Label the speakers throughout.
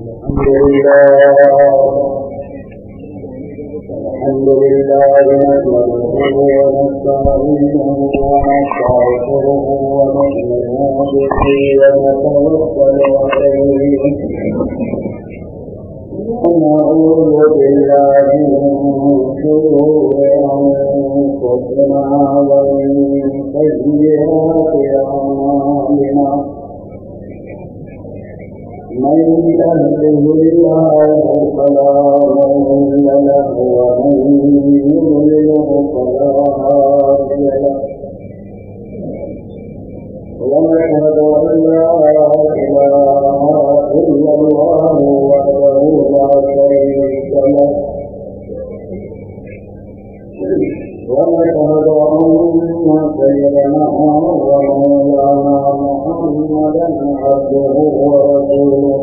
Speaker 1: الحمد لله نحمده ونستعينه ونستغفره ونؤمن به ونتوكل عليه ونعوذ بالله من شرور أنفسنا ومن سيئات أعمالنا من يهده الله فلا مضل له ومن يضلله فلا هادي له ونشهد أن لا إله إلا الله وحده لا شريك له ونشهد أن سيدنا ومولانا محمدا عبده ورسوله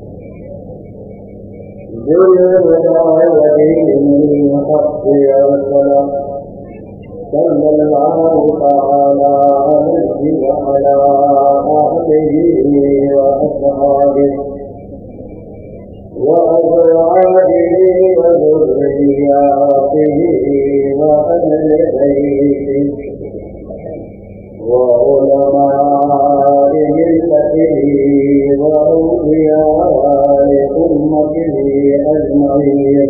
Speaker 1: ذو الهدى ودين الحق أرسله صلى الله تعالى عليه وعلى آله وأصحابه وأزواجه وذرياته وأهل بيته وعلماء ملته وأولياء أمته أجمعين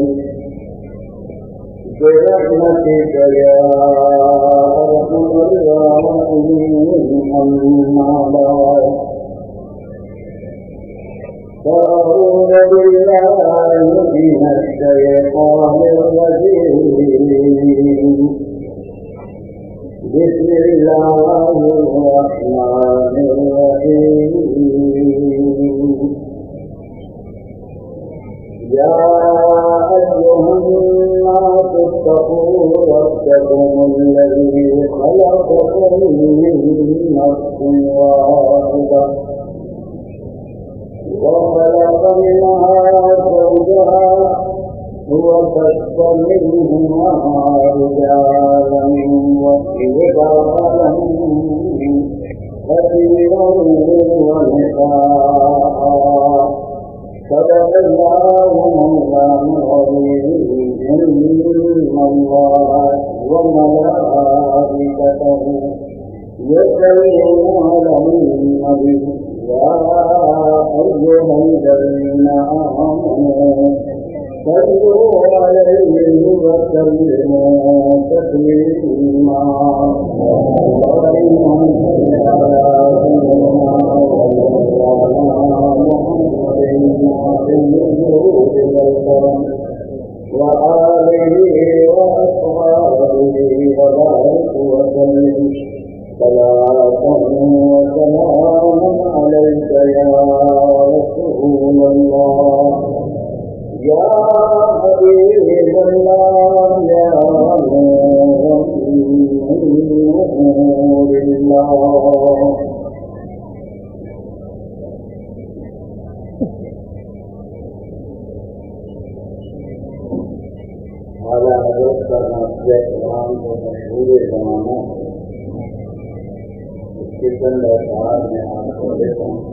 Speaker 1: برحمتك يا أرحم الراحمين. أما بعد فأعوذ بالله من الشيطان الرجيم. بسم الله الرحمن الرحيم. يا أيها الناس اتقوا ربكم الذي خلقكم من نفس واحدة وخلق منها زوجها وبث منهما رجالا وكثيرا ونساء صدق الله مولانا العظيم. إن الله وملائكته يصلون على النبي يا أيها الذين آمنوا صلوا عليه وسلموا تسليما. وآله وأصحابه وبارك وسلم صلاة وسلام عليك يا رسول الله يا حبيب الله يا نور الله. على حضرت کا نافذہ کلام کو مشہور زمانہ اس کے چند اشعار میں آپ کو دیتا ہوں.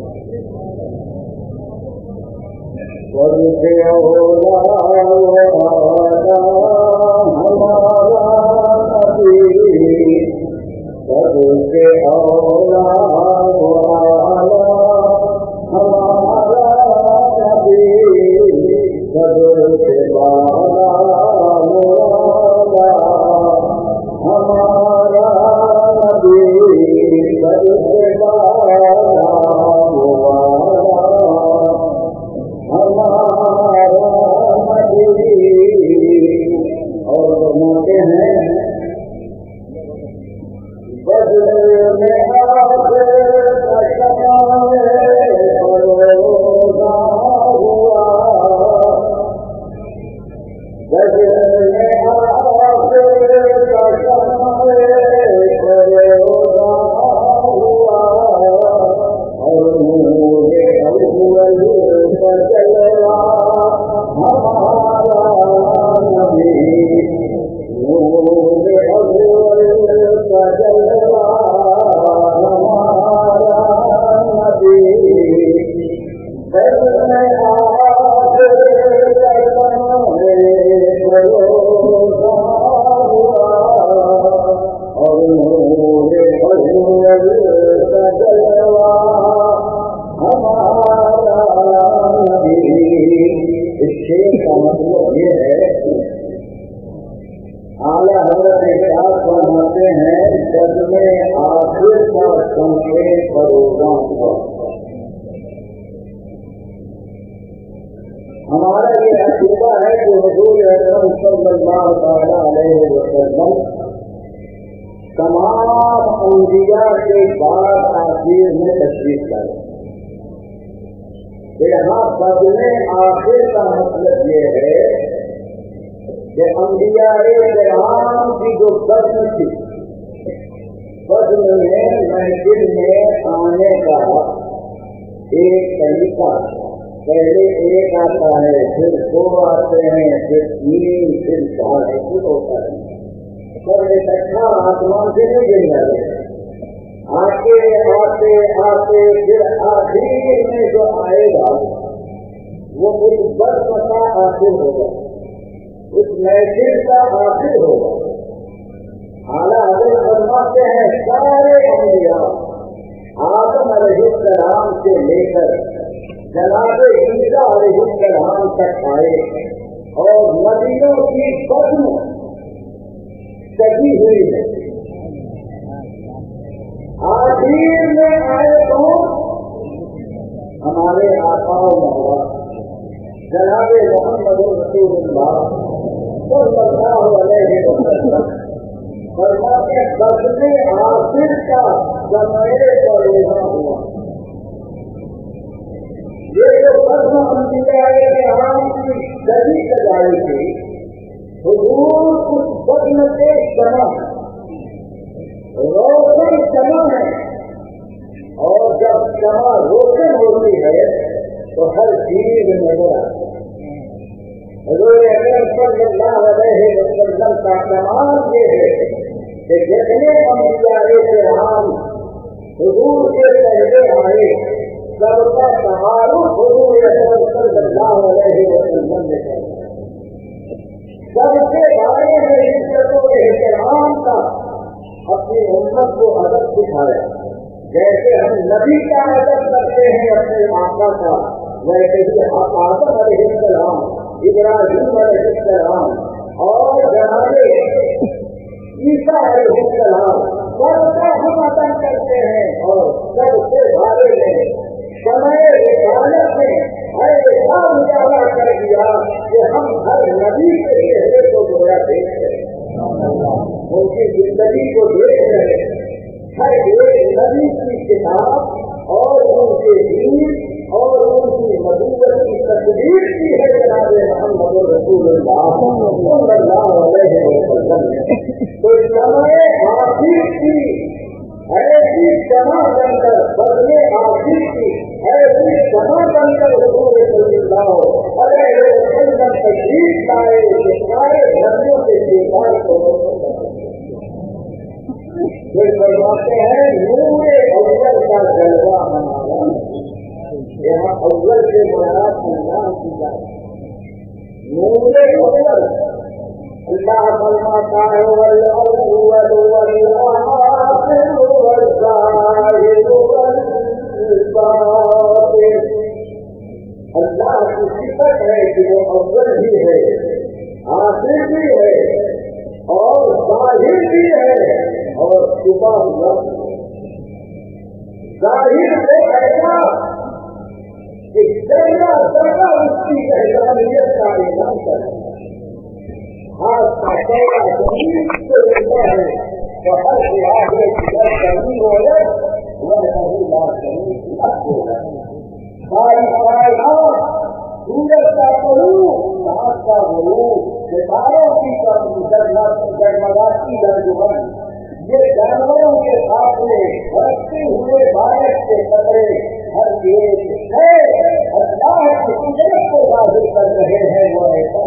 Speaker 1: اس شعر کا مطلب یہ ہے، اعلیٰ حضرت ارشاد فرماتے ہیں جب میں آخر کا سنتے پروگاں ہوا. ہمارا یہ عقیدہ ہے کہ حضور اکرم صلی اللہ تعالی علیہ وسلم تمام انبیاء کے بعد آخر میں تشریف لائے. یہاں بدلے آخر کا مطلب یہ ہے کہ انبیاء کرام کی جو بزم تھی، بزم میں محفل میں آنے کا ایک طریقہ، پہلے ایک آتا ہے، پھر دو آتے ہیں، پھر تین، پھر چار، ایسے ہوتا ہے. سب اکٹھا آسمان سے نہیں گر جاتے، آتے آتے آتے پھر آخر میں جو آئے گا وہ اس بزم کا آخر ہوگا، اس محفل کا آخر ہوگا. اعلیٰ حضرت فرماتے ہیں سارے انبیاء آدم علیہ السلام سے لے کر جناب عیسیٰ علیہ السلام تک آئے اور نبیوں کی بزم سجی ہوئی ہے. آخر میں آئے تو ہمارے آقا و مولا جناب محمد رسول اللہ صلی اللہ علیہ وسلم فرماتے بزم آخر کا سمے پر یہاں ہوا. یہ جو بزم انبیاء کرام کی سجی سجائی تھی، حضور اس بزم کے جمع روشن جمع ہے، اور جب جمع روشن ہوتی ہے تو ہر چیز نظر آتی ہے. حضور اکرم صلی اللہ علیہ وسلم کا کمال یہ ہے کہ جتنے انبیاء کرام حضور کے پہلے آئے سب کا تعارف حضور اکرم صلی اللہ علیہ وسلم نے کیا، سب کے بارے میں عزت و احترام کا اپنی امت کو ادب سکھایا. جیسے ہم نبی کا ادب کرتے ہیں اپنے آقا کا، ویسے ہی آدم علیہ السلام، ابراہیم علیہ السلام اور جناب عیسیٰ علیہ السلام سب کا ہم ادب کرتے ہیں. اور سب کے بارے میں سمے رسالت میں ایسا اجالا کر دیا کہ ہم ہر نبی کے چہرے کو گویا دیکھ رہے ہیں، ان کی زندگی کو دیکھ رہے ہیں. ہر ایک نبی کی کتاب اور ان کے دین اور ان کی نبوت کی تصدیق کی ہے جناب محمد رسول اللہ صلی اللہ علیہ وسلم نے. تو سمے آخر کی ایسی جمع بن کر بدلے آخر کی ایسی جمع بن کر حضور صلی اللہ علیہ وسلم تشریف لائے کہ سارے نبیوں کے دیوار کو پھر فرماتے ہیں نور اول کا جلوہ ہمارا. یہاں اول سے مراد اللہ کی جائے نور اول. اللہ فرماتا ہے والأول والآخر والظاہر والباطن. اللہ کی صفت ہے کہ وہ اول بھی ہے، آخر بھی ہے اور ظاہر بھی ہے اور چھپا ہوا. ظاہر سے ایسا کہ جگہ جگہ اس کی پہچانیت کا اعلان کرے. ہاتھ کا چہرہ زمین سے ملتا ہے تو ہر لحاظ میں کمی ہو جائے وہ نہیں بات کرنی ہو جائے. ساری کائنات سورج کا غروب، چاند کا غروب، ستاروں کی جگمگاتی درجمن، یہ جانوروں کے ساتھ میں برستے ہوئے بارش کے قطرے، ہر ایک ہے اللہ کی قدرت کو ظاہر کر رہے ہیں. وہ ایسا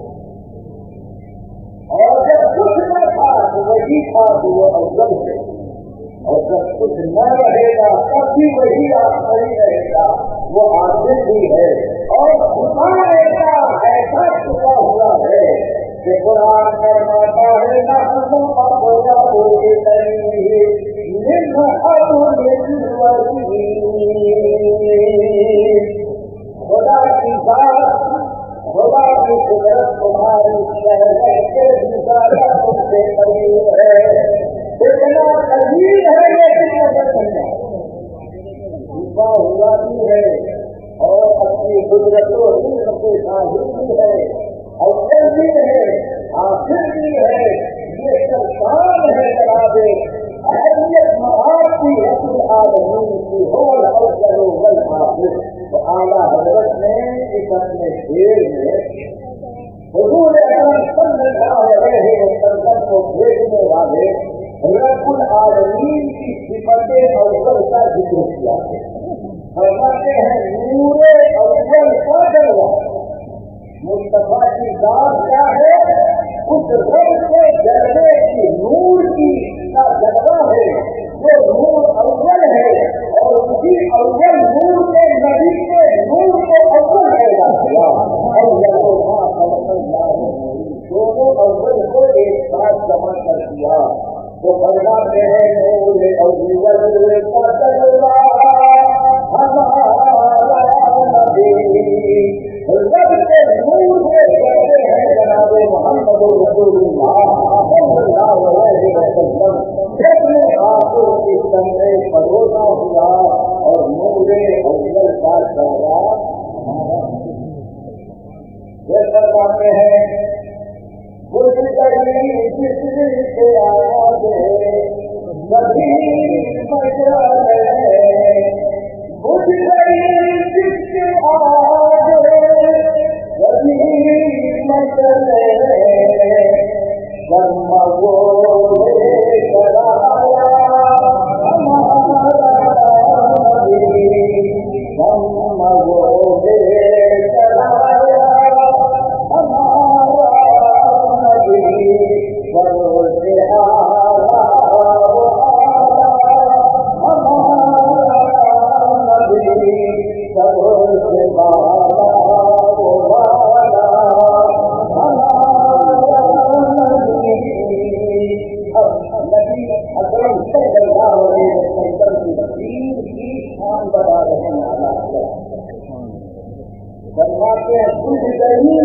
Speaker 1: اور جب کچھ نہ تھا تو وہی تھا تو وہ اول ہے، اور جب کچھ نہ رہے گا تب بھی وہی آخری رہے گا، وہ آخر بھی ہے. اور خدا ایسا چھپا ہوا ہے کہ قرآن فرماتا ہے نہ हमारी शहर के गुजारा उससे करीब है, इतना करीब है लेकिन नजर नहीं छुपा हुआ भी है और अपनी कुदरतों से साहिब भी है, अव्वल भी है, आखिर भी है, ये सब शान है जनाबे अहमियत महाती रसूल आलमीन की होल अव्वल वल आखिर। तो आला हजरत ने इस अपने शेर में हुजूर अकरम सल्लल्लाहु अलैहि वसल्लम को भेजने वाले रब्बुल आलमीन की सिफत अव्वल का जिक्र किया है। फरमाते हैं नूरे अव्वल का जलवा, मुस्तफा की जात क्या है, उस रब के जलवे की नूर की का जलवा है, वो नूर अव्वल है और उसी अव्वल नूर के नबी के नूर को अव्वल पैदा किया दोनों अव्वल को एक साथ जमा कर दिया। तो फरमाते हैं नूर अव्वल का जलवा हमारा नबी, रब के नूर से कहते हैं जनाबे मोहम्मद रसूलुल्लाह सल्लल्लाहु अलैहि वसल्लम, जिसने आंखों की कमरे परोसा हुआ और नूरे अव्वल का चेहरा ये फरमाते हैं बुझ गई जिससे आवाज़ कभी मचले, बुझ गई जिससे आवाज़ कभी मचले, कर्म वो कराया हमारा नबी, कर्म वो कराया हमारा नबी, बरोसे आला हमारा नबी, बरोसे आला अकरम सल्लल्लाहु अलैहि वसल्लम की शान बता रहे हैं। आला फरमाते हैं बुझ गई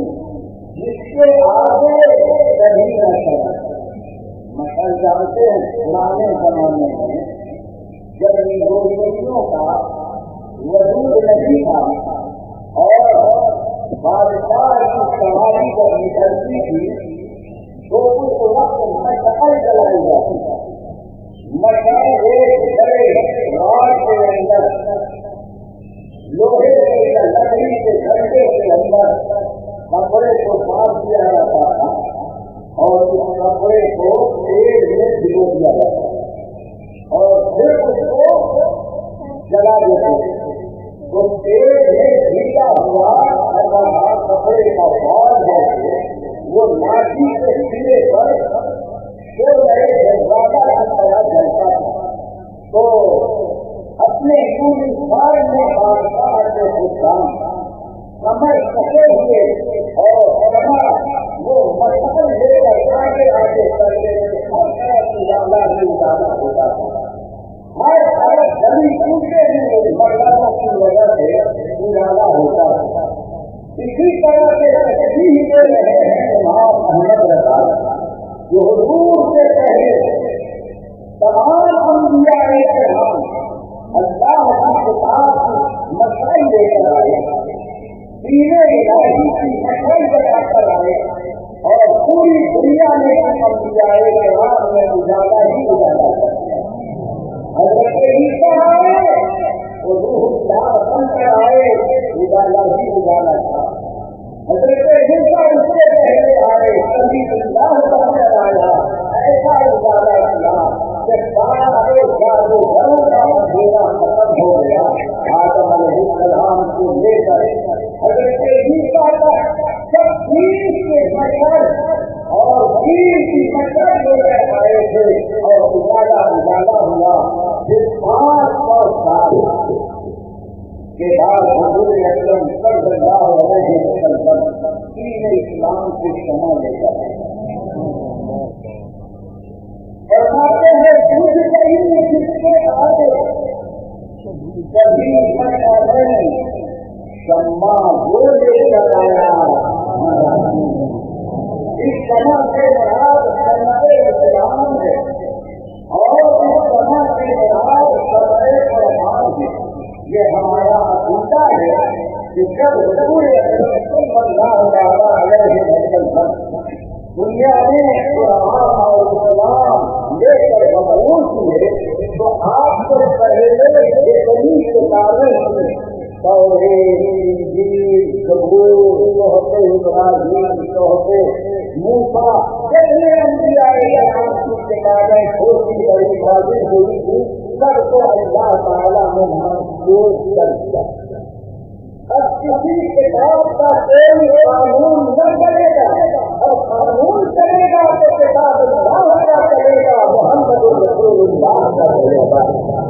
Speaker 1: जिसके आगे कभी न चला। मसल जानते हैं पुराने जमाने में जब हिंदुओं का वजूद नहीं था और बादशाह की सवारी जब निकलती थी तो उस वक्त मशअल जलाई जाती है। मशअल एक बड़े राड के अंदर लोहे के लकड़ी के डंडे के अंदर कपड़े को साफ किया जाता था और उस कपड़े को तेल में भिगो दिया जाता था और फिर उसको जला देते थे। तो तेल में भीगा हुआ कपड़े का बाल है वो लाठी के सिरे पर जो नए ज्यादा जलता था। तो अपने पूरी साल में बादशाह के हुक्म कमर कसे हुए और वो मशअल लेकर आगे आगे चलते हर तरफ उजाला ही उजाला होता था। हर तरफ गली कूदे हुए मर्दानों की वजह से उजाला होता था। इसी तरह से तस्वीर दे रहे हैं इमाम अहमद रज़ा जो हुजूर से पहले तमाम अंबिया किराम अल्लाह की किताब की मसइल लेकर आए, दीने इलाही की मसइल बताकर आए और पूरी दुनिया में अंबिया किराम में उजाला ही उजाला कर दिया। हज़रत ईसा आए वो रूहुल्लाह बनकर आए, उजाला ही उजाला था। हज़रत ईसा उससे पहले आए, कलीमुल्लाह बनकर आया, ऐसा उजाला किया कि सारे जादूगरों का अंधेरा खत्म हो गया। आदम अलैहिस्सलाम को लेकर हज़रत ईसा तक सब दीन के मशअल और दीन की मशअल लेकर आए थे और उजाला उजाला हुआ। फिर 500 साल के बाद हुजूर अकरम सल्लल्लाहु अलैहि वसल्लम दीन इस्लाम की क्षमा लेकर फरमाते हैं बुझ गई जिसके आगे कभी शम्मा वो लेकर आया کہ جب رسول صلی اللہ علیہ وسلم دنیا میں قرآن اور اسلام لے کر مبعوث ہوئے تو آپ سے پہلے جتنی کتابیں توحید، انجیل، زبور، صحف ابراہیم، صحف موسیٰ، جتنے انبیاء کرام کی کتابیں چھوٹی بڑی نازل ہوئی تھی سب کو اللہ تعالیٰ نے محفوظ کر دیا۔ اب کسی کتاب کا کوئی قانون نہ چلے گا، اور قانون چلے گا تو کتاب اللہ کا چلے گا، محمد رسول اللہ کا چلے گا۔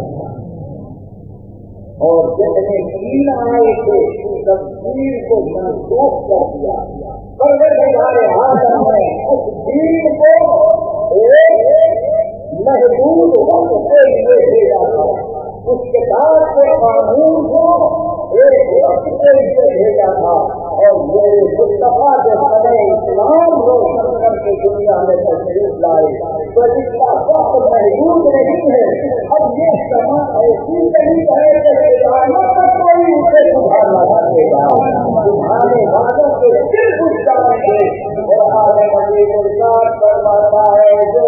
Speaker 1: اور جتنے دین آئے تھے تفسیر کو منسوخ کر دیا، پروردگار عالم نے اس دین کو ایک محدود وقت کے لیے بھیجا تھا، اس کتاب کے قانون کو ایک وقت کے لیے بھیجا تھا، اور میرے مصطفیٰ کے سمے اسلام روشن کر کے دنیا میں تشریف لائے تو اس کا وقت محدود نہیں ہے۔ اب یہ سما ایسی نہیں ہے کہ قیامت تک کوئی اسے سدھارنا چاہے گا، سدھارنے والوں کے صرف اس جائیں گے۔ قرآن مجید ارشاد فرماتا ہے جو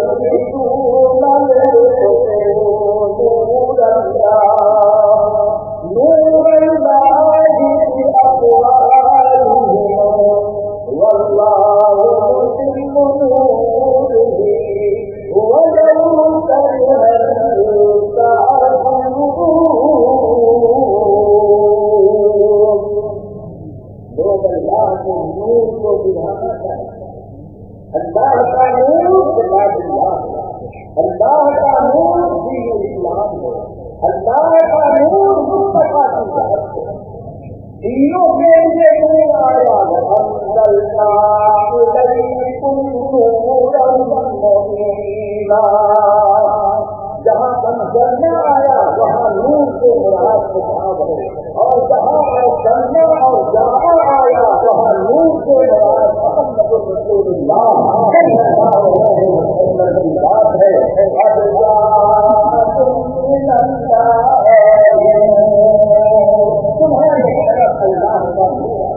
Speaker 1: اللہ کا نور کتاب اللہ ہے، اللہ کا نور دین اسلام ہے، اللہ کا نور مصطفیٰ کی ذات ہے۔ تینوں کے لیے نور آیا وَأَنزَلْنَا إِلَيْكُمْ نُورًا مُبِينًا۔ جہاں انزلنا آیا وہاں نور سے مراد کتاب ہے، اور جہاں انزلنا اور جہاں آیا وہاں نور سے مراد محمد رسول اللہ صلی اللہ علیہ وسلم کی بات ہے۔ قَدْ جَاءَكُم مِّنَ اللَّهِ تمہاری طرف اللہ کا نور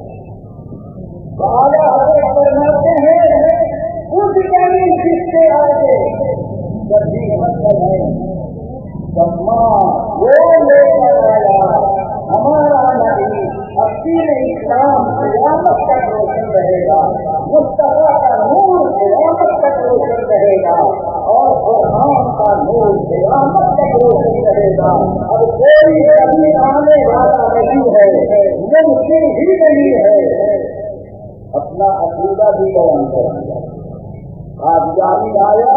Speaker 1: بالا حضرت فرماتے ہیں اس یعنی جس سے آگے کبھی مطلب ہے سما وہ لے کر آیا ہمارا نبی دین اسلام قیامت تک روشن رہے گا، مصطفیٰ کا نور قیامت تک روشن رہے گا، اور قرآن کا نور قیامت تک روشن رہے گا۔ اب کوئی کبھی آنے والا نہیں ہے، ممکن ہی نہیں ہے۔ اپنا عقیدہ بھی بیان کریں۔ قادیانی آیا،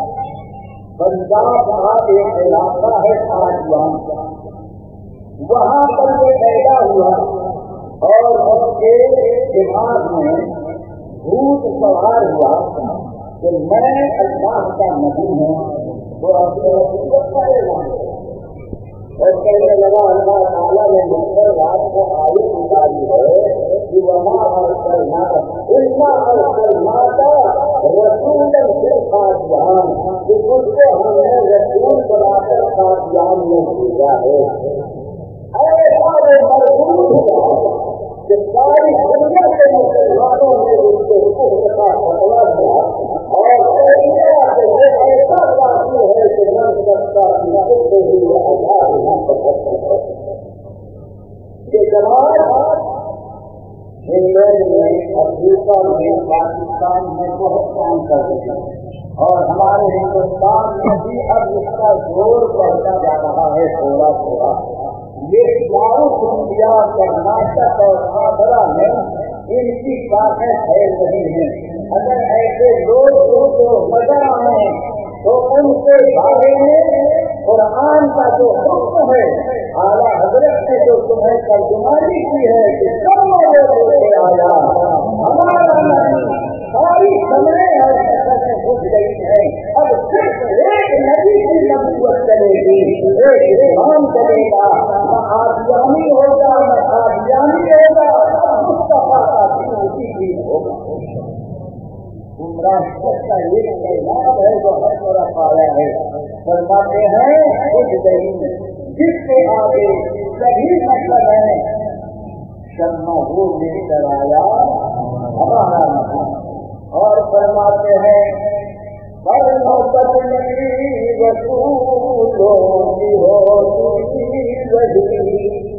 Speaker 1: پنجاب کا ایک علاقہ ہے قادیان کا، وہاں پر یہ پیدا ہوا اور اس کے دماغ میں بھوت سوار ہوا کہ میں اللہ کا نبی ہوں، وہ اپنے وصیت کرے گا اور کہنے لگا اللہ تعالیٰ نے مجھ رات کو آیت اتاری ہے کہ وہاں ارسلنا رسولا فی قادیان، کہ اس کو ہم نے رسول بنا کر قادیان میں بھیجا ہے۔ ایسا وہ مربوط ہوا کہ ساری دنیا کے مسلمانوں نے اس کے حکم کا فتوا دیا، اور ایسا کافی ہے کہ نہ سکتا سے ہی وہ آزاد نہ کر سکتا۔ یہ جماعت انگلینڈ میں، افریقہ میں، پاکستان میں بہت کام کر رہی ہے، اور ہمارے ہندوستان میں بھی اب اس کا زور بڑھتا جا رہا ہے تھوڑا تھوڑا۔ یہ ساؤتھ انڈیا، کرناٹک اور آندھرا میں ان کی باتیں خیر نہیں ہیں۔ اگر ایسے لوگ ان کو نظر آئیں تو ان کے بارے میں قرآن کا جو حکم ہے، اعلیٰ حضرت نے جو تمہیں ترجمانی کی ہے کہ سب لوگوں سے آیا ہمارا نبی، ساری سمجھے اور سطحیں گھس گئی ہیں، اب صرف ایک نبی کی نبوت چلے گی، ایک امام چلے گا، نہ قادیانی ہوگا نہ قادیانی ہوگا، مصطفیٰ کا دین اسی دین ہوگا۔ گمراہ کا ایک کلمات ہے جو ہر طرف آیا ہے، فرماتے ہیں اس دین جس کے آگے سبھی مطلب ہیں، शर्मा वो लेकर आया हमारा नबी। और फरमाते हैं बरमत नहीं रसूलों की होती वही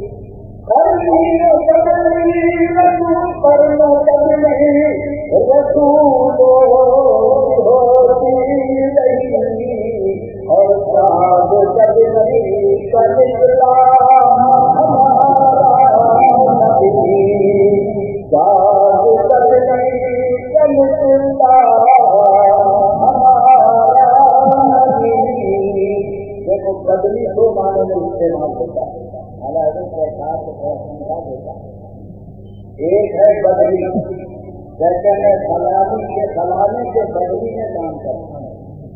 Speaker 1: اور साध जब नहीं का निकला हमारा नबी, साध जब नहीं का निकला हमारा नबी। देखो बदली दो माने में इस्तेमाल होता है, हालांकि सरकार को बहुत समझा देता है। एक है बदली, जैसे मैं सलामी के बदली में काम करता हूँ।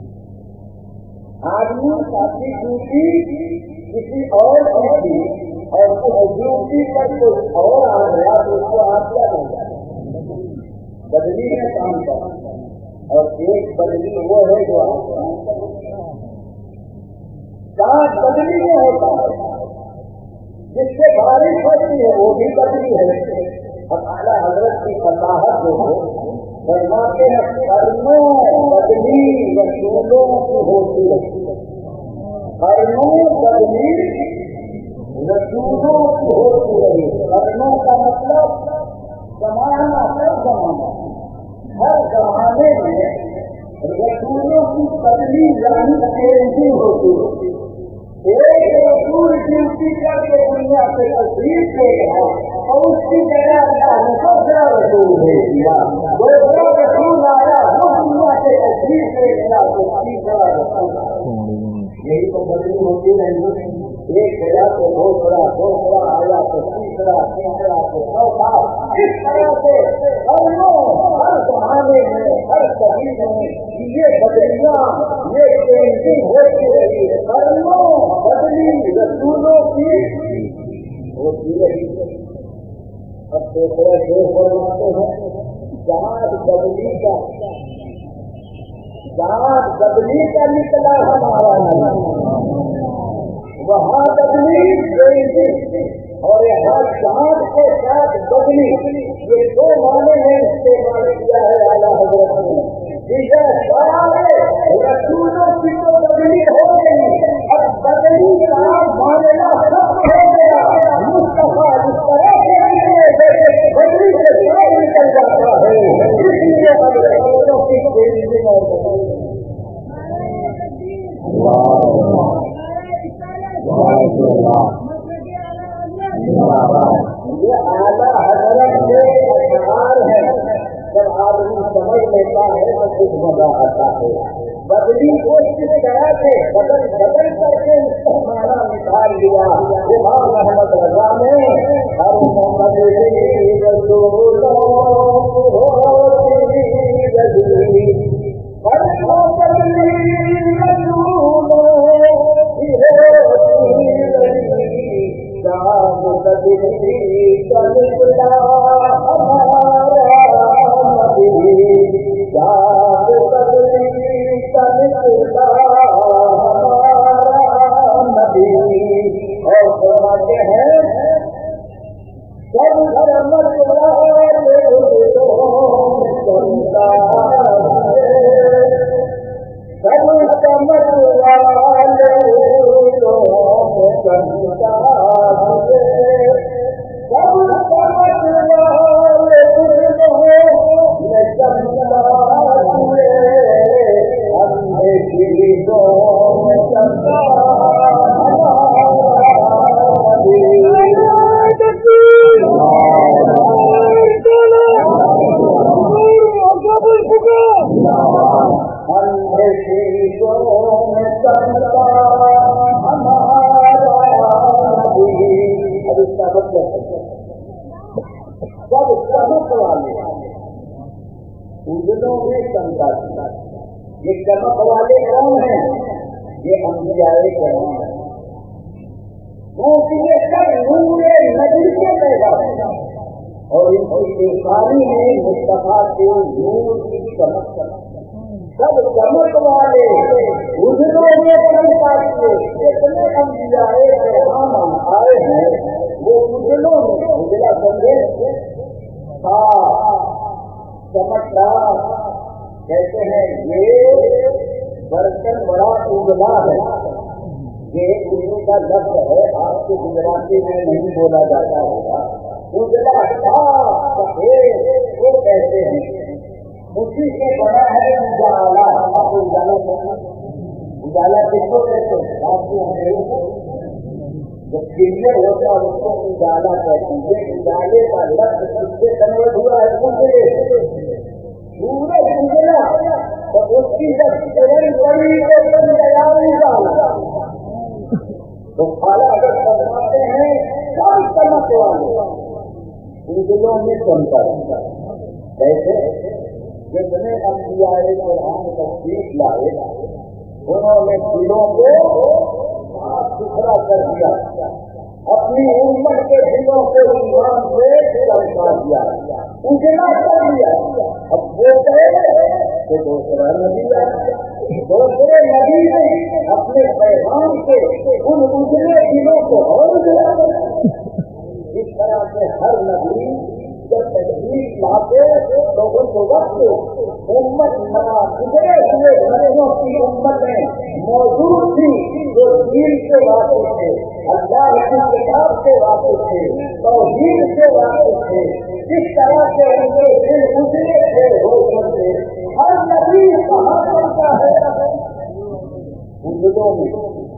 Speaker 1: आदमी अपनी ड्यूटी किसी और की और उस ड्यूटी पर कोई और आ गया तो उसको आज्ञा बन जाता है, बदली में काम करता। और एक बदली वो है जो काम बदली में होता है, जिससे बारिश होती है वो भी बदली है। अब आला हजरत की फसाहत जो हो फरमाते हैं कर्मों बदली रसूलों की होती है, कर्मों बदली रसूलों की होती रही। कर्मों का मतलब जमाना हर जमाना, हर जमाने में रसूलों की बदली यानी चेंजिंग होती है। एक रसूल ड्यूटी करके दुनिया से तस्वीर ले गया और उसकी जगह अल्लाह ने दूसरा रसूल भेज दिया। दूसरा रसूल आया वो दुनिया से तस्वीर ले गया तो तीसरा रसूल आया। यही तो बदली होती रहेगी। एक जगह से दूसरा आया तो तीसरा तो चौथा। इस तरह से हर जमाने में हर सभी में ये बदलियां ये चेंजिंग होती रही। कर्मों बदली रसूलों की होती रही। अब दूसरे देश फरमाते हैं जहाज बदली का निकला हमारा नबी, वहाँ बदली और यहाँ जहाज के साथ बदली, ये दो माने हैं इस्तेमाल किया है आला हजरत ने। रसूलों की तो बदली हो गई, अब बदली का मामला सब हो गया। मुस्तफा इस तरह से बदली से सब निकल जाता है, इसलिए रसूलों की चेंजिंग और ये आला हजरत के अशआर है। जब आदमी समझ लेता है तो कुछ मजा आता है। बदली को किस तरह से बदल करके उसका माना निकाल दिया। इमाम अहमद रजा ने हर मोहम्मद और फरमाते हैं सब रहमत सब चमक वाले उजलों में चमका। ये चमक वाले कौन है? ये अंबियाए करम है, क्योंकि ये सब नूरे नबी से पैदा है और इनकी पेशानी में मुस्तफा के नूर की चमक। सब चमक वाले उजलों में चमका किए। जितने अंबियाए करम आए हैं वो उजलों में, उजला संदेश چمکدار کہتے ہیں یہ برتن بڑا اجلا ہے. یہ اردو کا لفظ ہے, آپ کو گجراتی میں نہیں بولا جاتا ہوگا. اجلا وہ کہتے ہیں اسی سے بنا ہے اجالا. آپ اجالا اجالا کس کو کہتے ہیں؟ آپ کو جو کلیئر ہوتا ہے اس کو اجالا کہتے ہیں. یہ اجالے کا لفظ کس سے کنورٹ ہوا ہے؟ اجلے سورج اجلا تو اس کی جب کرن پڑی تو بن گیا اجالا. تو خالہ اگر فرماتے ہیں سب چمک والے اجلوں میں چمکا رہتا ہے. کیسے؟ جتنے انبیاء قرآن تشریف لائے انہوں نے دلوں کو صاف ستھرا کر دیا, اپنی امت کے دلوں کو ایمان سے چمکا دیا, اجلا کر دیا. اب وہ کہے کہ دوسرا نبی دوسرے نبی نے اپنے پیغام سے ان اجلے دلوں کو اور اجلا کر. اس طرح سے ہر نبی جب تشریف لاتے تو ان کو وقت امت گزرے ہوئے نبیوں کی امتیں موجود تھی جو دین سے واقف تھے, اللہ کی کتاب سے واقف تھے, توحید سے واقف تھے. جس طرح سے ان کے دل گزرے تھے روشن سے ہر نبی کہاں کرتا ہے اجلوں میں.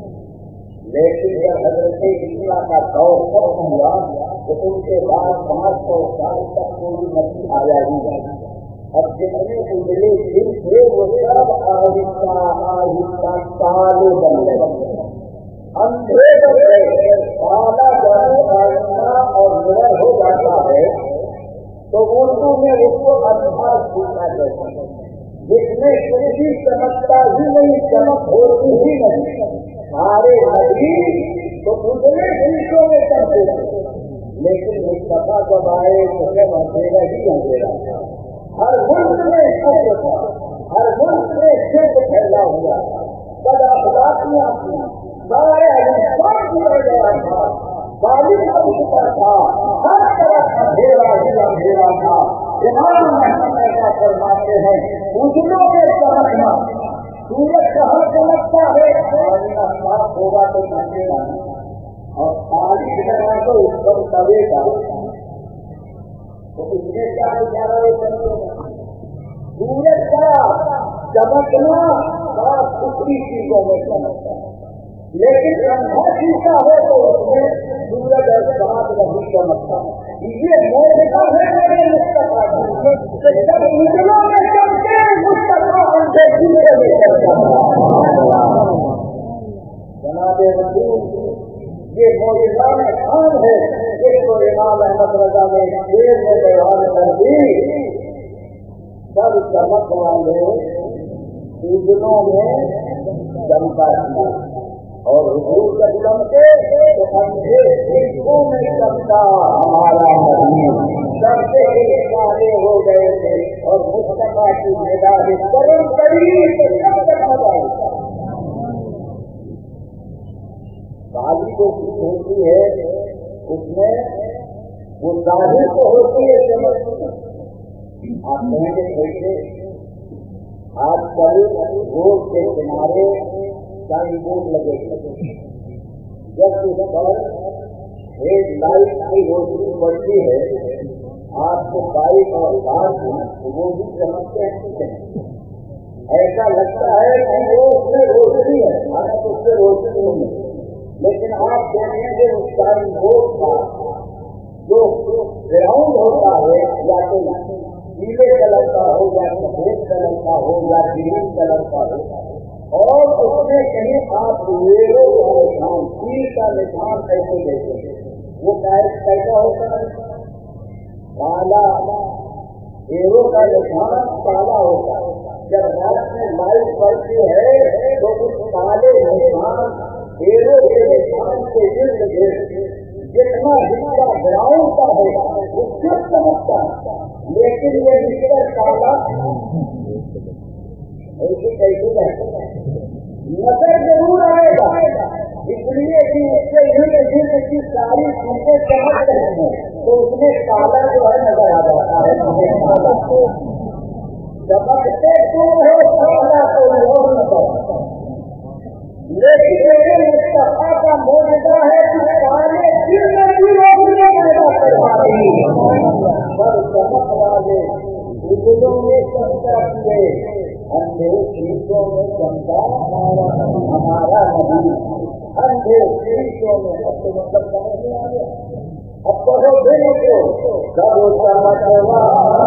Speaker 1: لیکن جب حضرت عیسیٰ کا دور ختم ہوا تو ان کے بعد 500 سال تک کوئی نبی آیا ہی نہیں. اب جتنے اجلے دل تھے وہ سب آہستہ آہستہ کالے بن گئے, اندھے بن گئے. کالا جب آئینہ اور نور ہو جاتا ہے تو اردو میں اس کو اندھا پوچھا جاتا ہے, جس میں کسی چمکتا ہی نہیں, چمک ہوتی ہی نہیں. سارے نبی تو اجلے شیشوں میں چلتے تھے, لیکن مصطفیٰ جب آئے تو جب اندھیرا ہی اندھیرا تھا. ہر ملک میں شرک تھا, ہر ملک میں شرک پھیلا ہوا تھا, بد اخلاقیاں تھیں, سارے انسان کیا گیا تھا, بالغ اٹھتا تھا, ہر طرف اندھیرا ہی اندھیرا تھا. امام احمد ایسا فرماتے ہیں اجلوں کے چمکنا. سورج کہاں چمکتا ہے؟ آئینہ صاف ہوگا تو چمکے گا, اور خالی لگا تو اس پر کبے گا تو اس میں کیا گزارا وہ چمکے گا. سورج کا چمکنا صاف ستھری چیزوں میں چمکتا ہے, لیکن اندھا شیشہ ہو تو اس میں سورج اور چاند نہیں چمکتا. یہ موجودہ ہے میرے مصطفیٰ کا, جب اجلوں میں چمکے مصطفیٰ اندھے شیشے میں چمکتا. جناب رسول یہ موجودہ خان ہے جس کو امام احمد رضا نے شیر میں بیان کر دی. سب چمک والے اجلوں میں چمکا دیا, اور حضور جب چمکے تو اندھے شیشوں میں چمکا ہمارا نبی. سب سے کالے ہو گئے تھے اور مصطفیٰ کی نگاہ کرم قریب سب تک آئی. کالی جو چیز ہوتی ہے اس میں وہ ظاہر تو ہوتی ہے چمک. آپ کہیں گے دیکھیے آج کل روڈ کے کنارے سائن بورڈ لگے ہوئے, جب اس پر ہیڈ لائٹ کی روشنی پڑتی ہے آپ کو بائک اور کار کی وہ بھی چمکتے ہیں. ایسا لگتا ہے کہ وہ اس میں روشنی ہے, حالانکہ اس سے روشنی نہیں ہے. لیکن آپ دیکھیں گے اس سائن بورڈ کا جو گراؤنڈ ہوتا ہے یا تو پیلے کلر کا ہو یا سفید کلر کا ہو یا گرین کلر کا ہو, اور اس میں کہیں آپ ویرو کا نشان, تیر کا نشان کیسے دیکھیں گے, وہ کیسا ہوتا ہے کالا. ایرو کا نشان کالا ہوتا ہے. جب رات میں لائٹ پڑتی ہے تو اس کالے نشان ایرو کے نشان کے ارد گرد جتنا حصہ گراؤنڈ کا ہوگا وہ صرف سمجھتا ہے, لیکن یہ مشکل کالا ایسے کیسے رہتا ہے. نظر ضرور آئے گا, اس لیے کہ اس سے ارد گرد کی ساری چیزیں چمک رہی ہیں تو اس میں کالا جو ہے نظر آ جاتا دلوں میں چمکا دیے، اندھے شیشوں میں چمکا ہمارا نبی، اندھے شیشوں میں مطلب سمجھ میں آ گیا۔ اب پڑھو دل کو جب چمکوا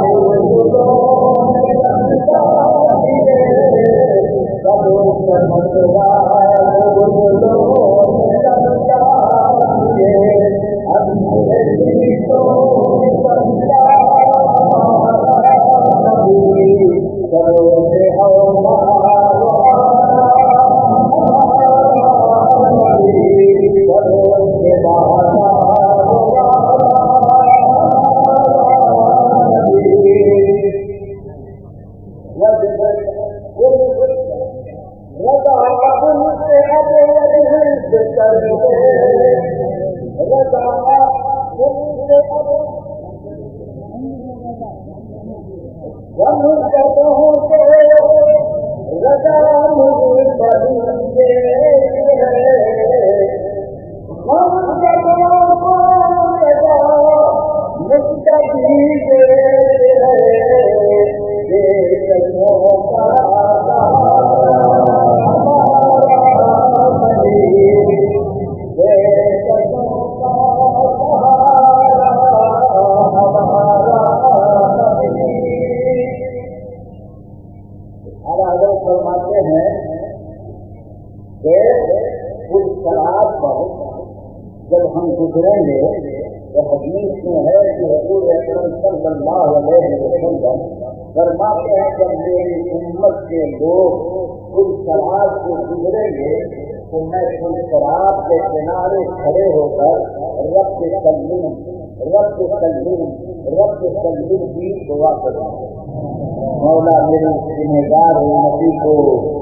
Speaker 1: جب ہم گزریں گے تو حدیث میں ہے کہ حضور اکرم صلی اللہ علیہ وسلم فرماتے ہیں کہ میری امت کے لوگ پل صراط سے گزریں گے تو میں پل صراط کے کنارے کھڑے ہو کر رب سلیم رب سلیم رب سلیم کی دعا کروں، مولا میرے ذمہ نبی کو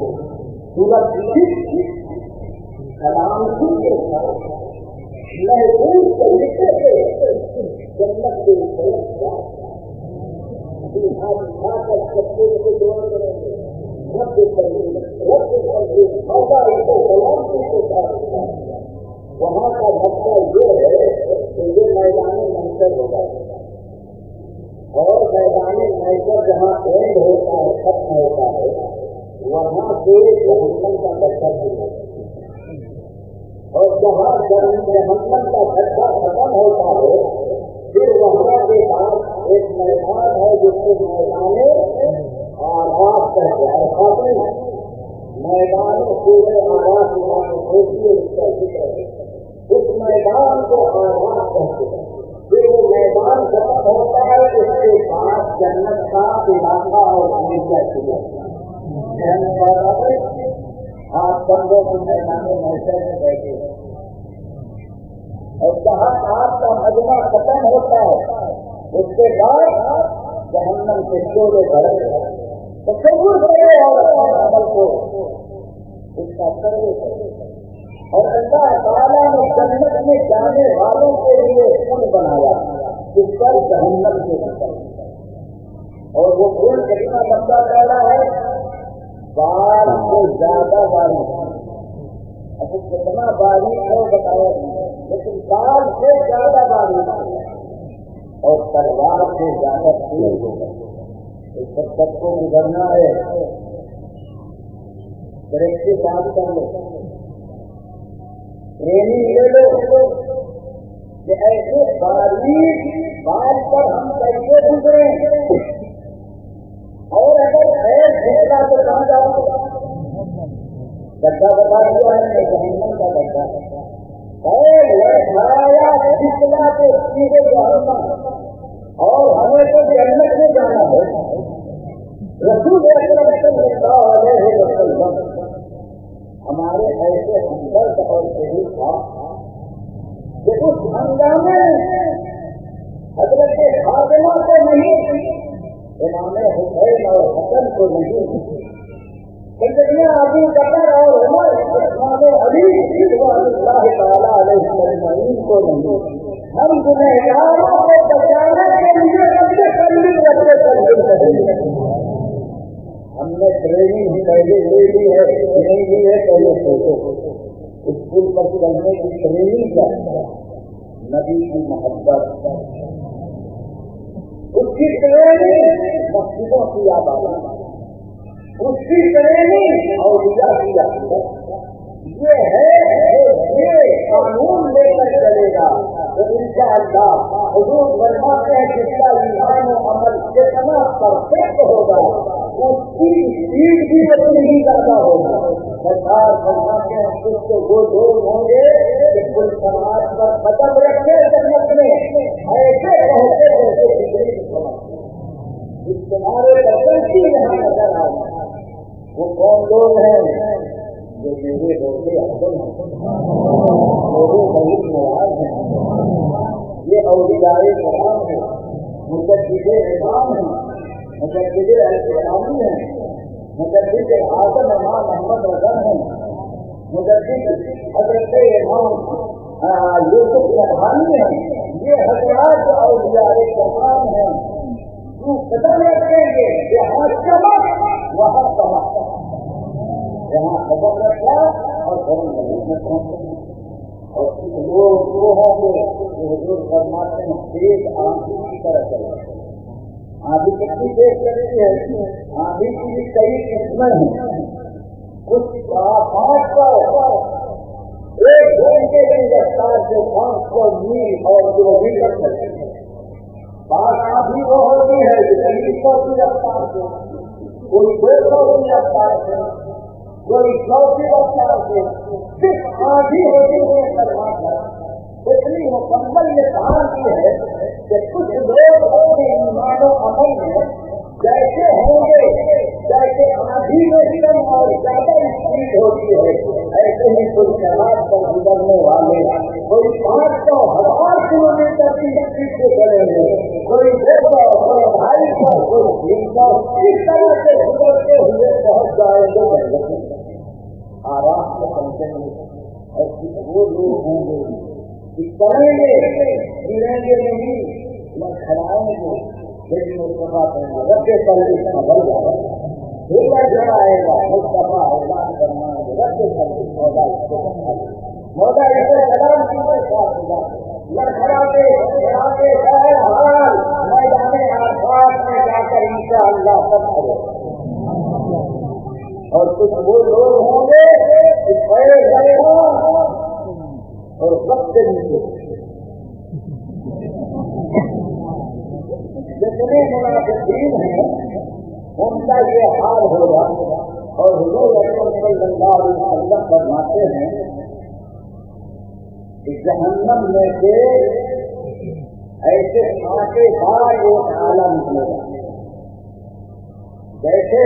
Speaker 1: سورج سلامتی کے ساتھ محفوظ طریقے سے جنت کے وہاں کا مسئلہ یہ ہے کہ یہ میدان محشر ہوگا اور میدان محشر جہاں اینڈ ہوتا ہے ختم ہوتا ہے وہاں سے جہنم کا گڈھا شروع ہوتا ہے اور جہاں جہنم کا گڈھا ختم ہوتا ہے پھر وہاں کے بعد ایک میدان ہے جس کو میدان آغاز کہتے ہیں، خاطر میدان پورے آغاز ہوتی ہے، اس کا ذکر ہے، اس میدان کو آغاز کہتے ہیں۔ پھر وہ میدان ختم ہوتا ہے، اس کے بعد جنت کا علاقہ اور ہمیشہ شروع ہوتا ہے۔ آپ بندوں کو میدان محشر میں بیٹھے ہیں اور جہاں آپ کا مجمع ختم ہوتا ہے اس کے بعد جہنم کے شعلے بھرے تو تصور کرے اور اپنے عمل کو اس کا سروے کرے اور اللہ تعالیٰ نے جنت میں جانے والوں کے لیے پل بنایا جس پر جہنم سے نکل اور وہ پل کتنا لمبا چوڑا ہے، بال سے زیادہ باریک، ابھی کتنا باریک ہے بتایا لیکن بال سے زیادہ باریک اور تلوار سے زیادہ تیز ہوگا۔ اس پر سب کو گزرنا ہے، پریکٹس آپ کر لو، ٹریننگ لے لو کہ ایسے باریک بال پر ہم کیسے گزریں، اور اگر خیر پھسلا تو کہاں جاؤ گا؟ گڈھا بتا دیا ہے جہنم کا گڈھا، خیر لڑکھایا پھسلا تو سیدھے جہنم، اور ہمیں تو جنت میں جانا ہے۔ رسول اکرم صلی اللہ علیہ وسلم ہمارے ایسے ہمدرد اور شہید تھا کہ اس ہنگامے حضرت فاطمہ کو نہیں، امام حسین اور حسن کو نہیں، سیدنا ابو بکر اور عمر عثمان و علی رضوان اللہ تعالیٰ علیہ اجمعین کو نہیں، ہم گنہگاروں کو بچانے کے لیے ہم نے ٹریننگ پہلے لے لی ہے، نہیں لی ہے پہلے سوچو، اسکول پر چلنے کی ٹریننگ کیا، نبی کی محبت، اس उसकी ट्रेनिंग मस्जिदों की आबादी, उसकी ट्रेनिंग औलिया की आबादी, ये है ये कानून लेकर चलेगा तो इंशाअल्लाह हुजूर फरमाते हैं जिसका ईमान और अमल जितना परफेक्ट होगा उसकी स्पीड भी उतनी ही ज्यादा होगा। सरकार फरमाते हैं कुछ तो वो लोग होंगे कि कुल समाज पर कदम रखे जन्नत में ऐसे कहते जैसे बिजली इस तुम्हारे बदलती यहाँ नजर आए। वो कौन लोग हैं जो मेरे रोके अफजल हैं, मेरे बहुत नवाज हैं, ये औलियाए कराम हैं, मुजद्दिदे इमाम हैं, मुजद्दिदे अल-कुरानी हैं, मुजद्दिद आज़म इमाम अहमद रज़ा हैं, मुजद्दिद हज़रत इमाम यूसुफ नबहानी हैं। ये हज़रात औलियाए कराम हैं जो कदम रखेंगे यहाँ चमक वहाँ चमक, यहाँ खबर रखा और धर्म में पहुंचे। और वो होंगे हुजूर फरमाते हैं तेज आंधी की तरह चले। आंधी कितनी तेज चलती है, आंधी की भी कई किस्में हैं। कुछ 500 एक घंटे की रफ्तार से 500 मील और किलोमीटर चलती है। बात आंधी वो होती है जो 300 की रफ्तार से, कोई 200 की रफ्तार से, कोई 100 की रफ्तार से, सिर्फ आंधी होती है। इतनी मुकम्मल ये कहां की है कि कुछ लोग अपने ईमान और अमल में जैसे होंगे जैसे आंधी में कम और ज्यादा स्पीड होती है, ऐसे ही कुछ शराब पर गुजरने वाले कोई 500,000 किलोमीटर की स्पीड से चलेंगे, कोई 200, कोई 250, कोई 300, इस तरह से गुजरते हुए पहुंच जाएंगे आराम से पहुंचेंगे। ऐसे वो लोग होंगे कि करेंगे गिरेंगे नहीं लड़खड़ाएंगे, लेकिन मुस्तफा कहेंगे रब्बे कल इसका बढ़ जाएगा, फिर लड़खड़ा आएगा मुस्तफा ऐलान करना है रब्बे कल मौला इसको मौला इसको सलाम की लड़खड़ाते लड़खड़ाते बहरहाल मैदाने आसपास में जाकर इंशाअल्लाह सब करो। और कुछ वो लोग होंगे कि पैर रखा और वक्त नीचे जितने मुनाफिकीन हैं उनका ये हाल होगा। और हुजूर सल्लल्लाहु अलैहि वसल्लम फरमाते हैं कि जहन्नम में से ऐसे कांटेदार एक आला निकलेगा जैसे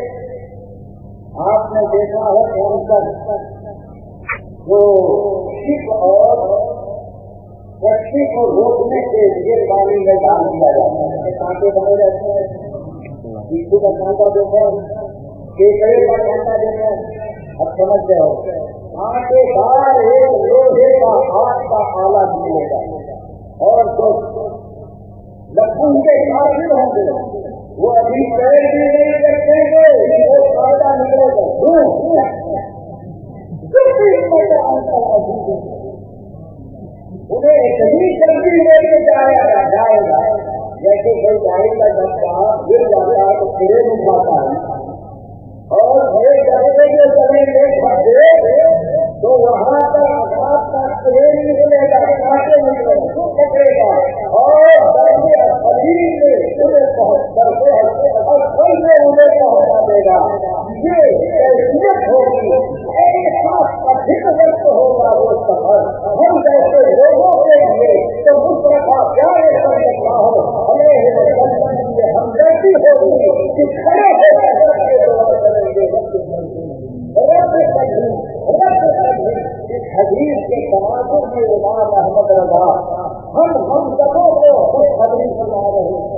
Speaker 1: आपने देखा है कैंसर जो शिप और व्यक्ति को रोकने के लिए पानी में डाल दिया जाता है। कांटे बने रहते हैं, पीछू का कांटा देते हैं, केकड़े का कांटा देते हैं। अब समझते हो कांटेदार एक लोहे का हाथ का आला मिलेगा और जो लखन के काफिर होंगे वो अभी पैर भी नहीं रखेंगे, वो फायदा निकलेगा। उन्हें इतनी जल्दी लेके जाएगा जैसे कोई गाड़ी का डब्बा गिर जाता है तो क्रेन उठाता है और एक जगह जो चलेंगे तो वहाँ पर आपका क्रेन निकलेगा, कांटे निकलेगा, पकड़ेगा और शरीर में उन्हें उन्हें पहुँचा देगा। ये कैफियत होगी, ऐसा अधिक वक्त होगा वो सफर। हम जैसे लोगों के लिए तो मुस्तफा प्यारे सल्लल्लाहु अलैहि वसल्लम की हमदर्दी होगी कि खड़े होकर दुआ करेंगे इस हदीस के तनाजुर में इमाम अहमद रज़ा हम सबों को खुशखबरी सुना रहे हैं।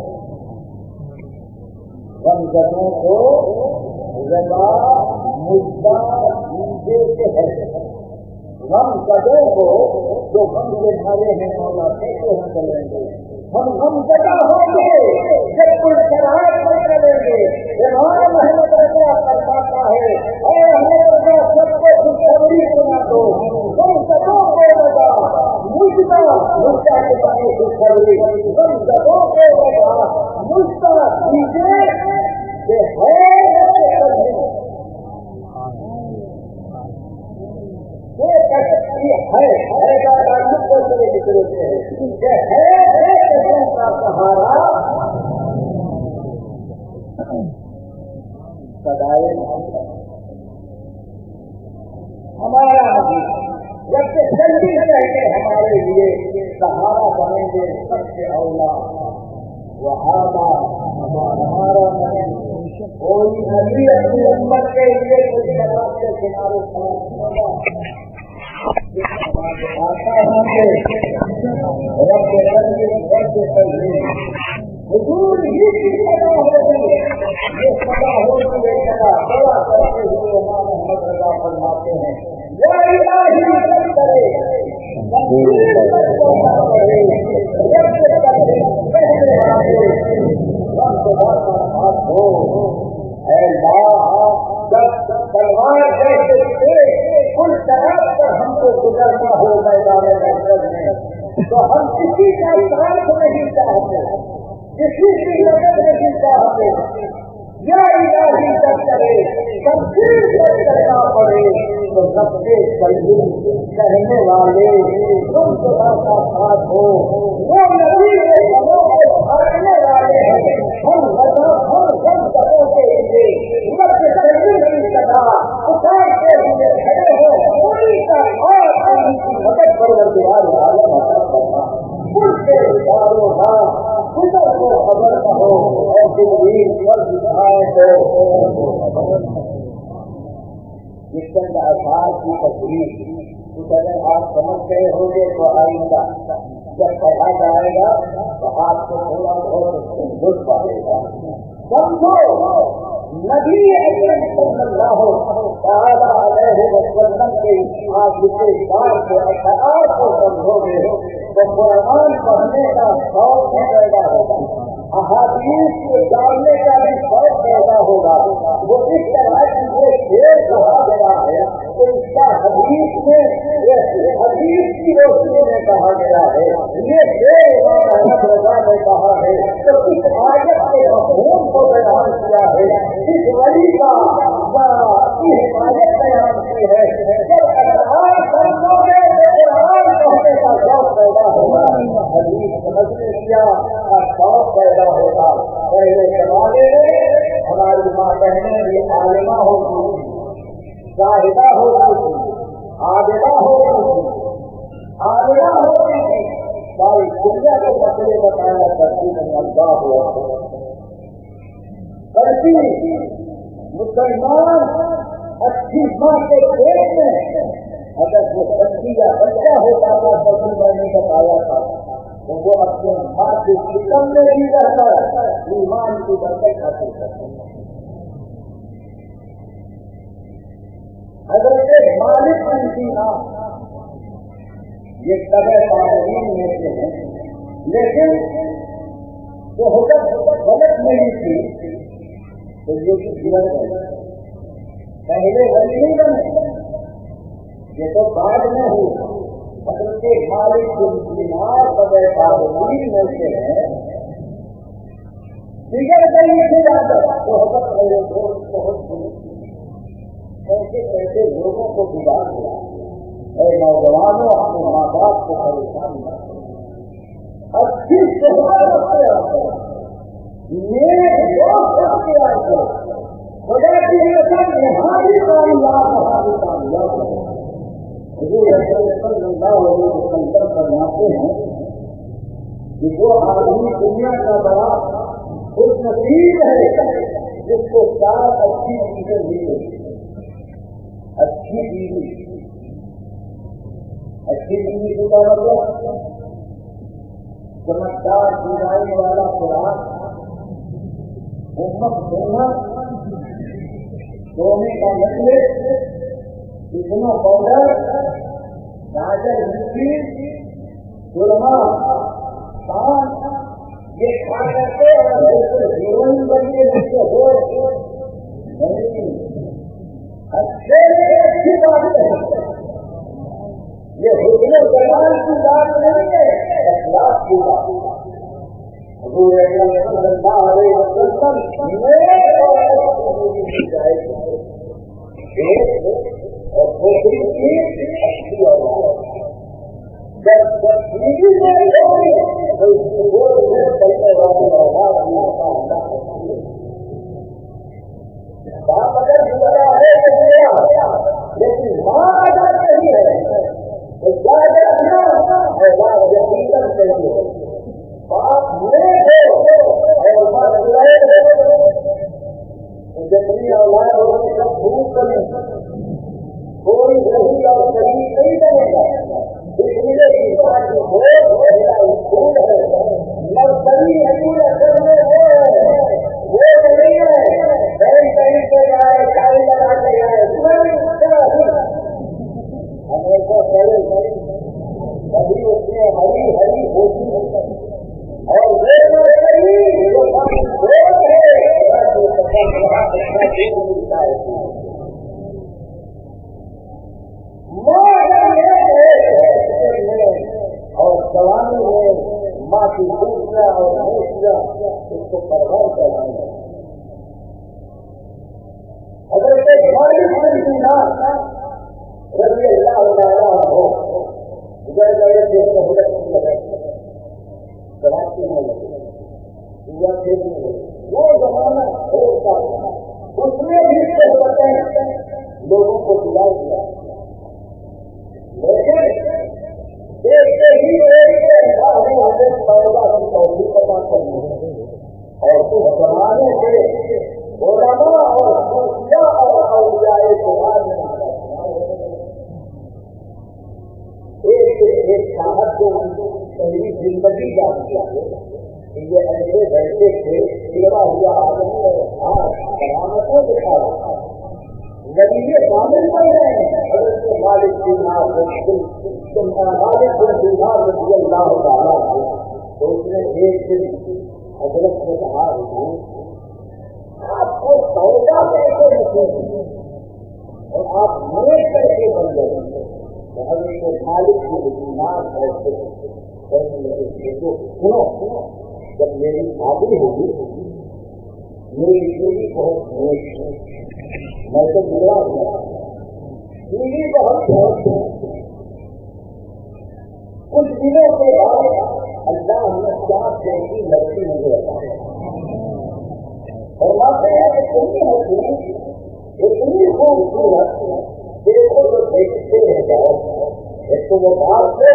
Speaker 1: गमजदों को रज़ा मुद्दा दीजे के है, गमजदों को जो गम से भरे हैं मौला कैसे हम चलेंगे। हम गमजदा होंगे जब कोई शराब में चलेंगे। इमाम अहमद रज़ा फरमाता है और अहमद रज़ा सबको खुशखबरी सुना दो, गमजदों को रज़ा मुद्दा के बने खुशखबरी, गमजदों को रज़ा وہاں ہمارا نہیں کوئی نبی اپنی امت کے لیے کچھ سبق کے کنارے حضور ہی کی سزا ہوگی، یہ سزا ہوگی ایک جگہ بڑا کرتے ہوئے امام محمد رضا فرماتے ہیں یا الہی مدد کرے تلوار جیسے کل طرح پر ہم کو گزرنا ہو میدان محشر میں تو ہم کسی کا ساتھ نہیں چاہتے، کسی کی مدد نہیں چاہتے، یا الہی جب کرے تبدیل جب کرنا پڑے تو سب سے جلدی کہنے والے تم خدا کا ساتھ ہو، وہ نبی کے غموں کو بھرنے والے ہیں، ہم غموں کے لیے سب سے جلدی نہیں سکا اتارتے ہوئے کھڑے ہو پوری کا اور کی مدد پروردگار عالم عطا کرنا ان کے اشاروں کا خدا کو خبر کہو اور جبریل پر دکھائے تو جس چند اشعار کی تصویر کچھ اگر آپ سمجھ گئے ہوں گے تو آئندہ جب پڑھا جائے گا تو آپ کو تھوڑا بہت بھول پائے گا. سمجھو نبی اکرم صلی اللہ تعالی علیہ وسلم کے آپ کے بات کے اشعار کو سمجھو گے تو قرآن پڑھنے کا شوق بھی پیدا ہوگا، احادیث کو جاننے کا بھی شوق پیدا ہوگا. وہ اس طرح کی وہ شعر کہا گیا ہے تو اس کا حدیث میں حدیث کی روشنی میں کہا گیا ہے، یہ شعر امام احمد رضا نے کہا ہے تو اس آیت کے مفہوم کو بیان کیا ہے، اس ولی کا کی حفاظت بیان کی ہے. جب اشعار سمجھو گے تو قرآن پڑھنے کا شوق پیدا ہوگا، حدیث سمجھنے کیا شوق پیدا ہوگا. پہلے زمانے میں ہماری ماں بہنیں بھی عالمہ ہوتی تھی، زاہدہ ہوتی تھی، عابدہ ہوتی تھی، عابدہ ہوتی تھی، ساری دنیا کو مسئلے بتایا کرتی نہیں اللہ ہوا کرتی. مسلمان اچھی ماں کے پیٹ میں اگر وہ بچی یا بچہ ہوتا تھا سبھی میں نے بتایا تھا تو وہ اپنے ماں کے سکم میں بھی رہتا ہے ایمان کی برکت حاصل کرتا ہے. حضرت مالک بن سینان یہ طبع تعلیم میں سے ہیں، لیکن وہ حکم غلط نہیں تھی تو یہ بھی گزر گئے. پہلے ولی نہیں بنے، یہ تو بعد میں ہوا. حضرت مالک بن سینان طبع تعلیم میں سے ہیں، بگڑ گئی تھی عادت تو حکم میرے دوست بہت ایسے ایسے لوگوں کو بگاڑ دیا. اے نوجوانوں اپنے ماں باپ کو پریشان نہ کرو، اچھی صحبت اختیار کرو، نیک دوست اختیار کرو، خدا کی رسم یہاں بھی کامیاب وہاں بھی کامیاب ہو. حضور اکرم صلی اللہ علیہ وسلم فرماتے ہیں کہ وہ آدمی دنیا کا بڑا خوش نصیب ہے جس کو 4 اچھی چیزیں ملیں. اچھی بیوی، اچھی بیوی کا مطلب چمکدار ڈیزائن والا فراق، امت سونا، سونے کا نیکلیس، اتنا پاؤڈر، گاجر مٹی، سرما، پان، یہ کھا کرتے اور بالکل ہیروئن بنیے جیسے ہو نہیں. اچھے اچھی بات ہے، یہ حسن و جمال کی بات نہیں ہے، اخلاق کی بات. حضور اکرم صلی اللہ علیہ وسلم اور دوسری چیز اچھی اولاد. جب تیسری بات ہوگی تو اس کی وہ چلنے والے اولاد اللہ کا ہوتا باپ اگر گزرا ہے تو گزرا، لیکن ماں اگر نہیں ہے تو اولاد یقیناً چاہیے. باپ جتنی اولاد ہوگی سب دور کریں، کوئی صحیح اور صحیح نہیں کرے گا، اس لیے کہ بات بہت بڑا اصول ہے، نرسری اصول اصل میں وہ ہے، وہ نہیں ہے کہیں کہیں سے جائے چالی لگا کے جائے، ہمیشہ پڑے کبھی اس میں ہری ہری ہوتی ہے اور وہ اور جوانی میں ماں کی خوشیاں اور خوشیاں اس کو پرواہ کرانا اگر رضی اللہ تعالیٰ ہو گئے وہ زمانہ ہوتا اس میں بھی لوگوں کو دلا دیا، لیکن دیکھتے ہی دیکھتے ہمیں پیدا کی توحید پتا کرنی ہے اور اس زمانے سے علماء اور صوفیاء اور اولیاء کرام ایک صاحب کو پہلی زندگی جانتی ہے کہ یہ ایسے بیٹھے تھے سیوا ہوا آدمی اور کرامتوں کے ساتھ نتیجے شامل کر رہے ہیں حضرت مالک بن دینار رضی اللہ تعالیٰ تو اس نے ایک دن حضرت نے کہا آپ کو سودا کیسے نصیب اور آپ نیک کیسے بن گئے؟ حضرت مالک بن دینار ایسے سنو جب میری شادی ہوگی میری بیوی بہت نیک ہے، میں تو بگڑا ہوں، بیوی بہت کچھ دنوں کے بعد اللہ نے چار جیسی لڑکی مجھے بتایا اور اتنی ہوتی اتنی خوبصورت دیکھو تو دیکھتے رہ جاؤ، ایک تو وہ بات سے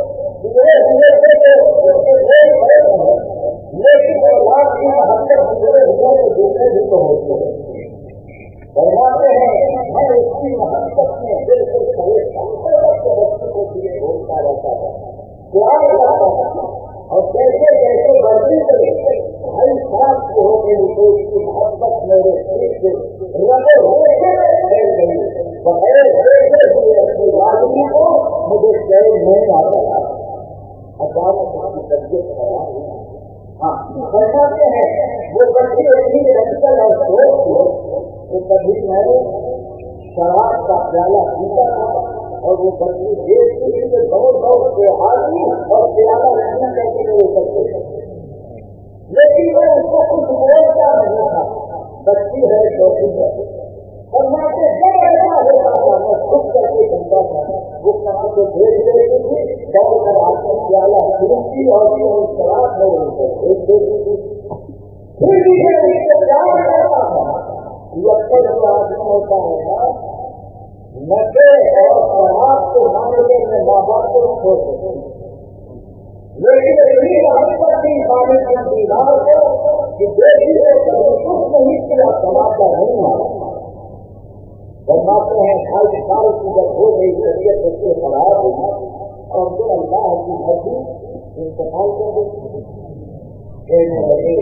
Speaker 1: لیکن وہ بات کی محبت گزرے ہوئے تو دوسرے بھی تو ہوتے ہیں فرماتے ہیں میں اس کی محبت میں بالکل بچوں کو دیے بولتا رہتا تھا، دعا کرتا تھا اور جیسے جیسے بڑھتی گئی ہر سال کو ہو گئی تو اس کی محبت میرے دل سے رگے ہوئے پھیل گئی بغیر دیکھے ہوئے اپنی آدمی کو مجھے چین نہیں آتا تھا، اچانک اس کی طبیعت خراب ہوئی۔ ہاں فرماتے ہیں وہ بچی اتنی رنگل اور سوچ ہو تو کبھی میں نے شراب کا پیالہ پیتا تھا اور وہ بچی دیکھتی تھی کہ دوڑ دوڑ کے آدمی اور پیالہ رکھنا کیسے نہیں سکتے، لیکن وہ اس کو کچھ بولتا نہیں تھا، بچی ہے چھوٹی ہے۔ فرماتے جب ایسا ہوتا تھا میں خود کر کے سنتا تھا، وہ کہاں سے دیکھ دیکھتی تھی دوڑ کر آ کر پیالہ پھرتی اور شراب نہیں دیکھ دیکھتی تھی، پھر بھی میں اس کو پیار کرتا تھا۔ اکثر جو آدمی ہوتا ہے نشے اور شراب کے معاملے میں ماں باپ کو چھوڑ دیتے ہیں، لیکن اتنی محبت کی خالد بن دینار کو کہ بیٹی کو کبھی کچھ نہیں کیا سماجا نہیں آیا۔ فرماتے ہیں ہر سال کی جب ہو گئی طبیعت اس سے خراب ہوئی اور جو اللہ کی مرضی انتقال کر دیتی کہنے لگے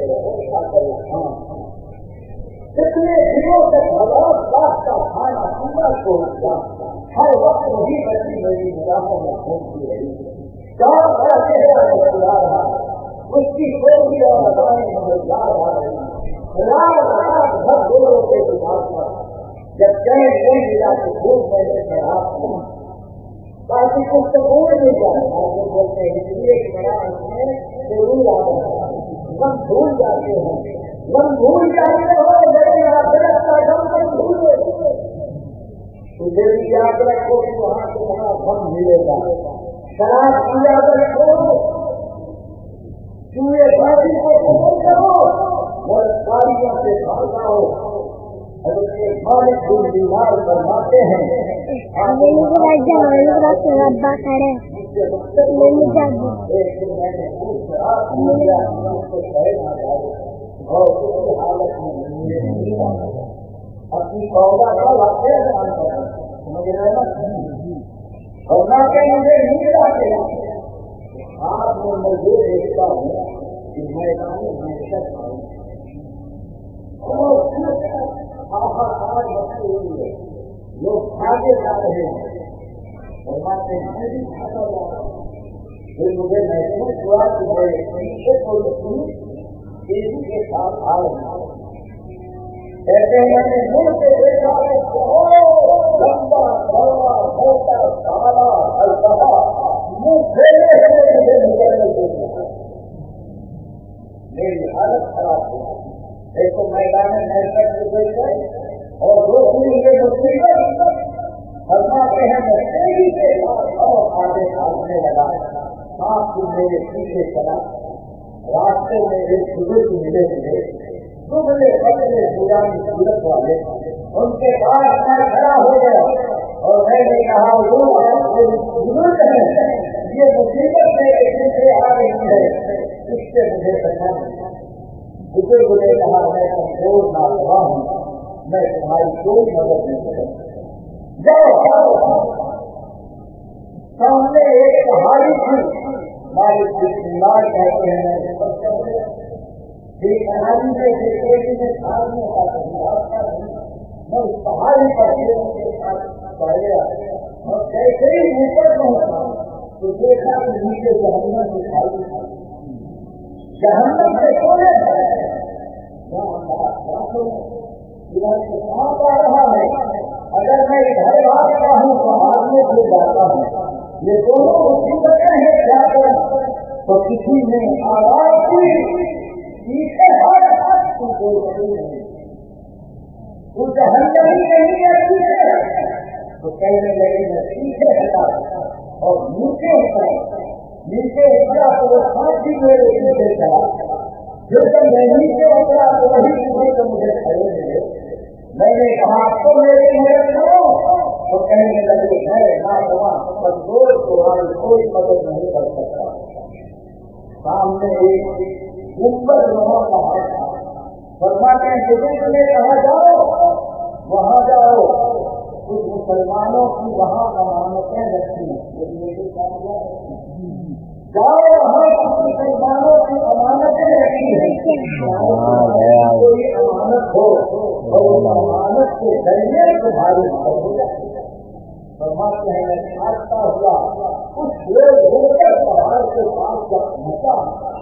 Speaker 1: کتنے دنوں تک ہزار لاکھ کا کھانا پینا چھوڑ دیا، ہر وقت وہی بچی میری نگاہوں میں گھومتی رہی، چار بڑا چہرہ مسکرا رہا، اس کی چھوٹی اور ادائیں مجھے یاد آ رہی، رات رات بھر دونوں کے خلاف پر جب چین نہیں ملا تو خوب میں نے خراب کیا تاکہ کچھ تو بول نہیں جائے، آگے بولتے ہیں اس لیے بڑا اس میں ضرور آ رہا ہے، ہم بھول جاتے ہیں، ہم بھول جاتے ہو لیکن آخرت کا غم نہیں بھولے، تجھے بھی یاد رکھو کہ وہاں سے وہاں غم ملے گا، شراب کی عادت چھوڑو، چوہے بازی کو قبول کرو اور کاریوں سے بھاگا ہو۔ حضرت مالک بن دینار فرماتے ہیں اور اس کی حالت میں اپنی پودا کا واقعہ بیان کرنا سمجھ رہے نا. اور نہ کہ مجھے نیند آتے آپ میں یہ دیکھتا ہوں کہ میدان معیشت آہار مچی ہوئی ہے، لوگ بھاگے جا رہے ہیں اور باتیں میں بھی بھاگا جا رہا ہوں. پھر مجھے محسوس ہوا کہ میں پیچھے کو تیزی کے ساتھ آ رہا ہوں. کہتے ہیں میں نے منہ سے دیکھا لمبا چوڑا موٹا کالا ہلکا منہ پھیلے ہوئے مجھے نکلنے دیکھا. میری حالت خراب ہو گئی. ایک تو میدان میں گزر گئے اور دوسری یہ مصیبت فرماتے ہیں میں تیزی کے ساتھ اور آگے بھاگنے لگا. آپ کو میرے پیچھے چلا. راستے میں ایک بزرگ ملے دبلے پتلے پورانی صورت والے. ان کے پاس میں کھڑا ہو گیا اور میں نے کہا بزرگ ہے یہ مصیبت میرے پیچھے آ رہی ہے، اس سے مجھے بچانا. بزرگ نے کہا میں کمزور ناپرواہ ہوں، میں تمہاری کوئی مدد نہیں کروں. جاؤ سامنے ایک پہاڑی تھی، مالک بیمار کہتے ہیں پہاڑی میں کھانے کا راستہ نہیں. میں اس پہاڑی پر کے ساتھ پڑھا اور کیسے ہی اوپر پہنچا تو دیکھا کہ نیچے جہنم دکھائی جہنم سے سونے کہاں پا رہا ہے. اگر میں ادھر بھاگتا ہوں تو آدمی سے جاتا ہوں. یہ دونوں مصیبتیں ہیں کیا کروں. تو کسی نے آواز کی پیچھے ہر تو جہنم ہی نہیں ہے پیچھے. تو کہنے لگے میں پیچھے ہٹا اور نیچے اترا. نیچے اترا تو وہ ساتھی میرے پیچھے چلا. جو جب میں نیچے اترا تو وہی پوچھے تو مجھے کھڑے ملے. میں نے کہا تو میری مدد کرو. تو کہنے لگے ہے ناپرواہ کمزور تمہاری کوئی مدد نہیں کر سکتا. سامنے ایک گنبد وہاں پہاڑ تھا. فرماتے ہیں بزرگ نے کہا جاؤ وہاں جاؤ کچھ مسلمانوں کی وہاں امانتیں رکھی ہیں. جاؤ وہاں کچھ مسلمانوں کی امانتیں رکھی ہیں. کوئی امانت ہو اور اس امانت کے ذریعے تمہاری مدد ہو جائے. فرماتے ہیں آتا ہوا کچھ لوگ ہو کر پہاڑ کے پاس جب پہنچا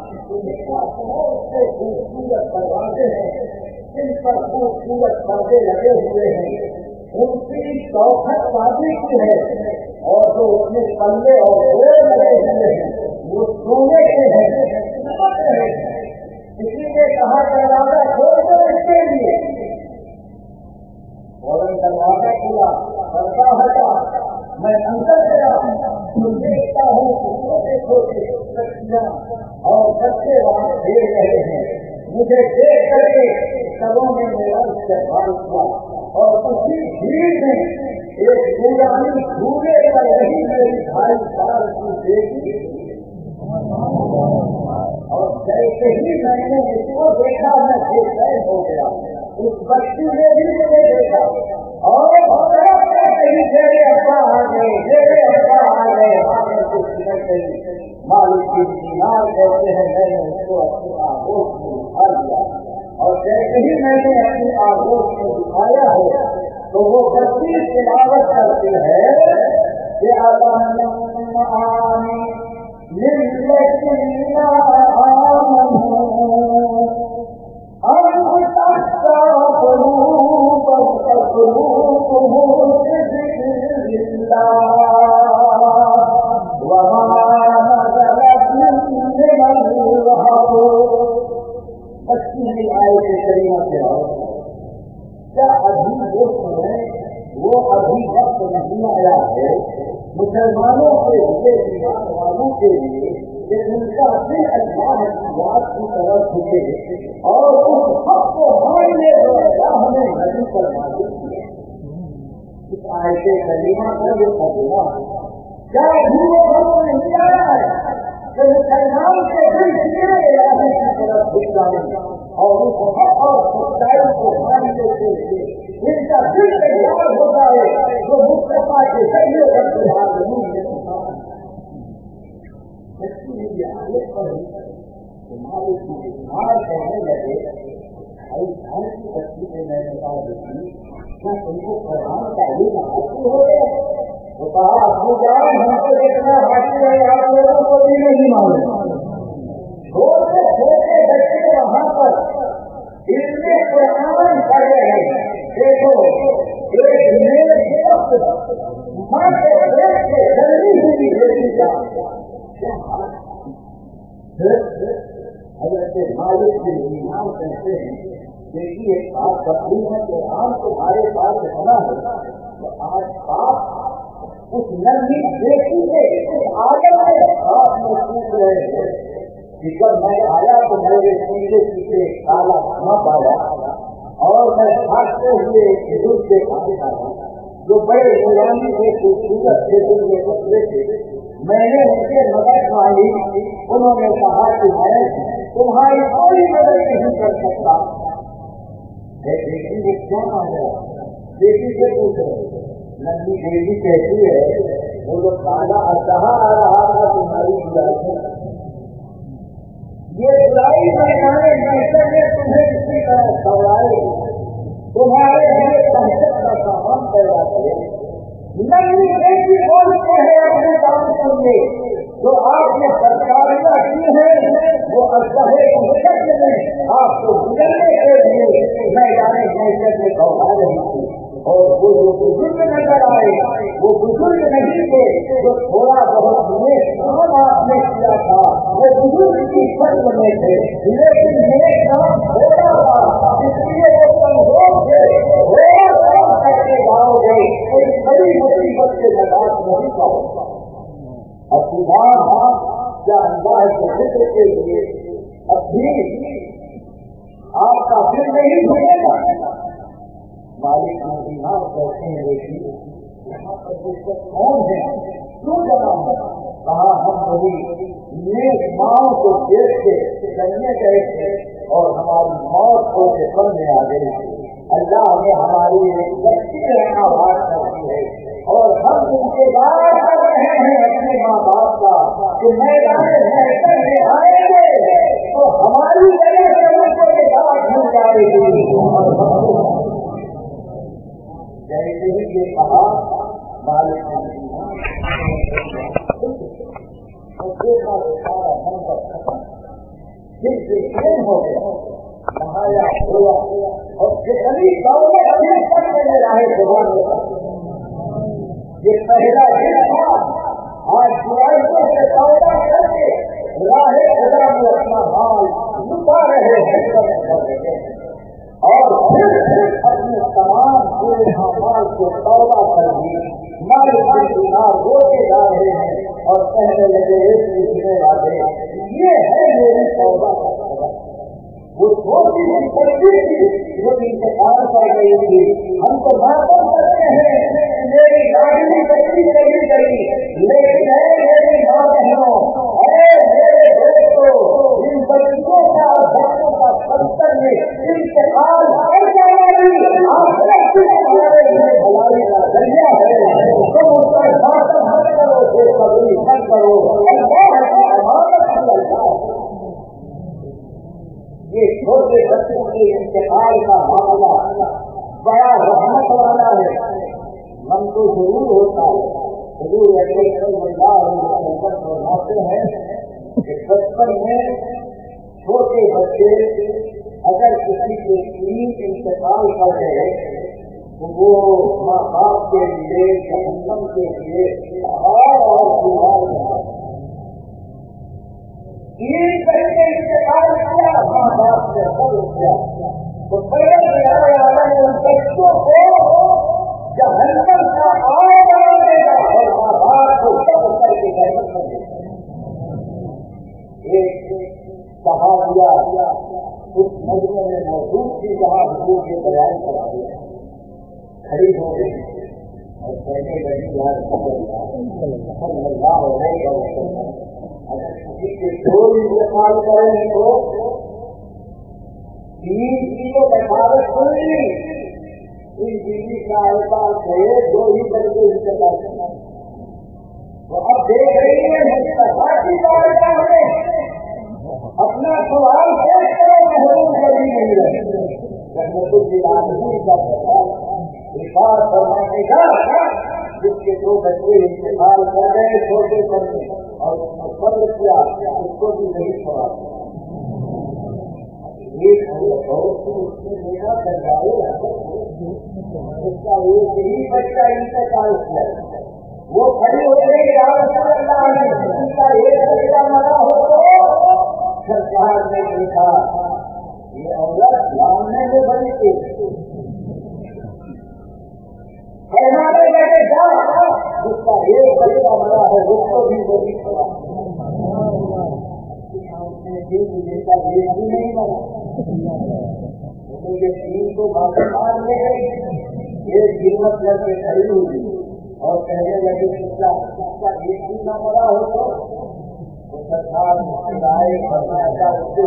Speaker 1: سے خوبصورت دروازے ہیں جن پر خوبصورت پردے لگے ہوئے ہیں. ان کی چوکھٹ بازی کی ہے اور جو اس میں پلے اور ڈور لگے ہوئے ہیں وہ سونے کے ہیں. کسی نے کہا دروازہ کھول کر اس کے لیے فوراً دروازہ کھلا. پردہ ہٹا. میں اندر گیا تو دیکھتا ہوں چھوٹے چھوٹے بچیاں اور بچے وہاں کھیل رہے ہیں. مجھے دیکھ کر کے سبوں نے میرا استقبال کیا اور اسی بھیڑ میں ایک نورانی جھولے پر رہی میری 2.5 سال کی بیٹی اور جیسے ہی میں نے اس کو دیکھا میں بے چین ہو گیا. اس بچی نے بھی مجھے دیکھا اور میرے ابا آ گئے میرے ابا آ گئے. مالک کی دینار کہتے ہیں میں نے اس کو اپنی آغوش میں اٹھا لیا اور جیسے ہی میں نے اپنی آغوش میں اٹھایا ہے تو وہ بچی تلاوت کرتی ہے کہ کیا ابھی وہ سمے وہ ابھی وقت نہیں آیا ہے مسلمانوں کے لیے ایمان والوں کے لیے کہ ان کا دل اللہ کی بات کی طرف جھکے اور اس حق کو ماننے جو اللہ نے نبی پر نازل کیا. اس آیت کریمہ کا یہ ترجمہ ہے. کیا ابھی وہ وقت نہیں آیا ہے کہ مسلمان کے دل الہی کی طرف جھک جائیں اور اس حق اور سچائی کو ماننے سے ان کا دل تیار ہوتا ہے جو مصطفیٰ کے ذریعے رب العالمین نے آگے پر تمہارے بیمار کہنے لگے بھائی گھر کی بچی سے میں نے کہا دیکھی کیا تم کو قرآن تعلیم حاصل ہو گیا؟ وہ کہا ابو جان ہم کو اتنا حاصل ہے آپ لوگوں کو بھی نہیں معلوم. چھوٹے چھوٹے بچے وہاں پر علم قرآن پڑھ رہے ہیں. دیکھو ایک ماں کے پیٹ سے جلدی ہوئی بیٹی کا حضرت مالک کے امام کہتے ہیں دیکھیے ایک بات بتائی ہے کہ قرآن تمہارے پاس ہونا ہے تو آج آپ اس ننھی بیٹی سے اس آدم میں آپ میں پوچھ رہے ہیں کہ جب میں آیا تو میرے پیچھے پیچھے کالا دھواں پایا اور میں بھاگتے ہوئے بزرگ کے پاس آیا جو بڑے غلامی سے خوبصورت سے دل کے کپڑے تھے. میں نے ان سے مدد مانگی. انہوں نے کہا کہ میں تمہاری کوئی مدد نہیں کر سکتا. بیٹی نے کیا مانگا؟ بیٹی سے پوچھ رہے ننھی بیٹی کہتی ہے وہ جو کالا کہاں آ رہا تھا تمہاری برائی میں یہ برائی بنانے محسوس نے تمہیں اسی طرح دوڑائے تمہارے لیے دہشت کا سامان پیدا کرے. ننھی بیٹی بولتے ہیں اپنے کام سنیے جو آپ نے سرکاریاں کی ہیں وہ اللہ نے آپ کو گزرنے کے لیے میدان معیشت میں دوڑا رہی تھی. اور وہ جو بزرگ نظر آئے وہ بزرگ نہیں تھے جو تھوڑا بہت کام آپ نے کیا تھا وہ بزرگ کی شکل میں تھے لیکن میرے کام تھوڑا تھا اس لیے وہ کمزور تھے. کام کر کے جاؤ گے کوئی بڑی مصیبت سے نجات نہیں پاؤ گا. اب کیا اللہ کے ذکر کے لیے اب بھی آپ کا دل نہیں بھولے گا. مالک بیمار کہتے ہیں دیکھیے یہاں پر دشمن کون ہے کیوں جمع ہے؟ کہا ہم وہی نیک ماؤں کو دیکھ کے چلنے گئے تھے اور ہماری موت کو پڑھنے آ گئی تھی. اللہ نے ہماری ایک بچی رہنا بات کرتی ہے اور ہم انتظار کر رہے ہیں اپنے ماں باپ کا کہ میدان محشر میں آئیں گے تو ہماری جگہ کو نجات مل جائے گی. جیسے ہی یہ کہا مالک سارا منظر ختم دل سے پھر ہو گیا نہایا ہوا اور جتنی دولت اپنے سب میں رہے زبان یہ پہلا دن تھا. آج برائیوں سے سودا کر کے راہ خدا میں اپنا مال لٹا رہے ہیں اور پھر اپنے تمام پورے مال کو سودا کر دی. مالک کے دینار روکے جا رہے ہیں اور کہنے لگے پوچھنے والے یہ ہے میری سودا کا سودا. وہ چھوٹی سی بچی تھی جو انتقال کر گئی تھی. ہم تو ماتم کرتے ہیں میری لاڈلی بچی چلی گئی لیکن میری ماں بہنوں میرے دوستوں ان بچوں کا بچوں کا سنتر میں انتقال کر جائے آخرت میں ہمارے لیے بھلائی کا ذریعہ ہے. تم اس پر ماتم مت کرو بے صبری مت کرو. اللہ کی امانت اللہ یہ چھوٹے بچوں کے انتقال کا معاملہ بڑا رحمت والا ہے. ہم تو ضرور ہوتا ہے. حضور اکرم صلی اللہ علیہ وسلم فرماتے ہیں کہ بچپن میں چھوٹے بچے اگر کسی کے تین انتقال کر گئے تو وہ ماں باپ کے لیے جہنم کے لیے اور دیوار بنا تین بچے انتقال کیا ماں باپ نے سب کیا تو پہلے ان بچوں کو جہنم کا آگ بنا دے گا اور ماں باپ کو سب کر کے جہنم کر دے گا. ایک صحابیہ اس مجمع میں موجود تھی جہاں حضور کے بیان کرا دیا کھڑی ہو گئی اور کہنے لگی صلی اللہ علیہ وسلم اگر کسی کے دو انتقال کریں تو 4 साल से 2 ही दर्जे इंतजार करना। तो अब देख रही है मुस्तफा की बारगाह में अपना सवाल पेश करो, महबूब कभी नहीं रहे। रहमतुल्लिल का सवाल इफार फरमाने का जिसके 2 बच्चे इंतकाल कर गए छोटे बच्चे और उसने सब्र किया, उसको भी नहीं सवाल। एक उसने देखा गंगाए उसका एक ही बच्चा इंतकाल किया, वो खड़ी हो गई या रसूल अल्लाह उसका एक बच्चा मरा हो तो सरकार ने देखा ये औरत मानने में बड़ी थी, फरमाने लगे जा जिसका एक बच्चा मरा है उसको भी बड़ी खड़ा जिसका एक भी नहीं मरा तो ये 3 को बातें मार ले गई। ये कीमत करके खड़ी हुई और कहने लगे जिसका एक भी न मरा हो तो सरकार मुस्कुराए फरमाया उसके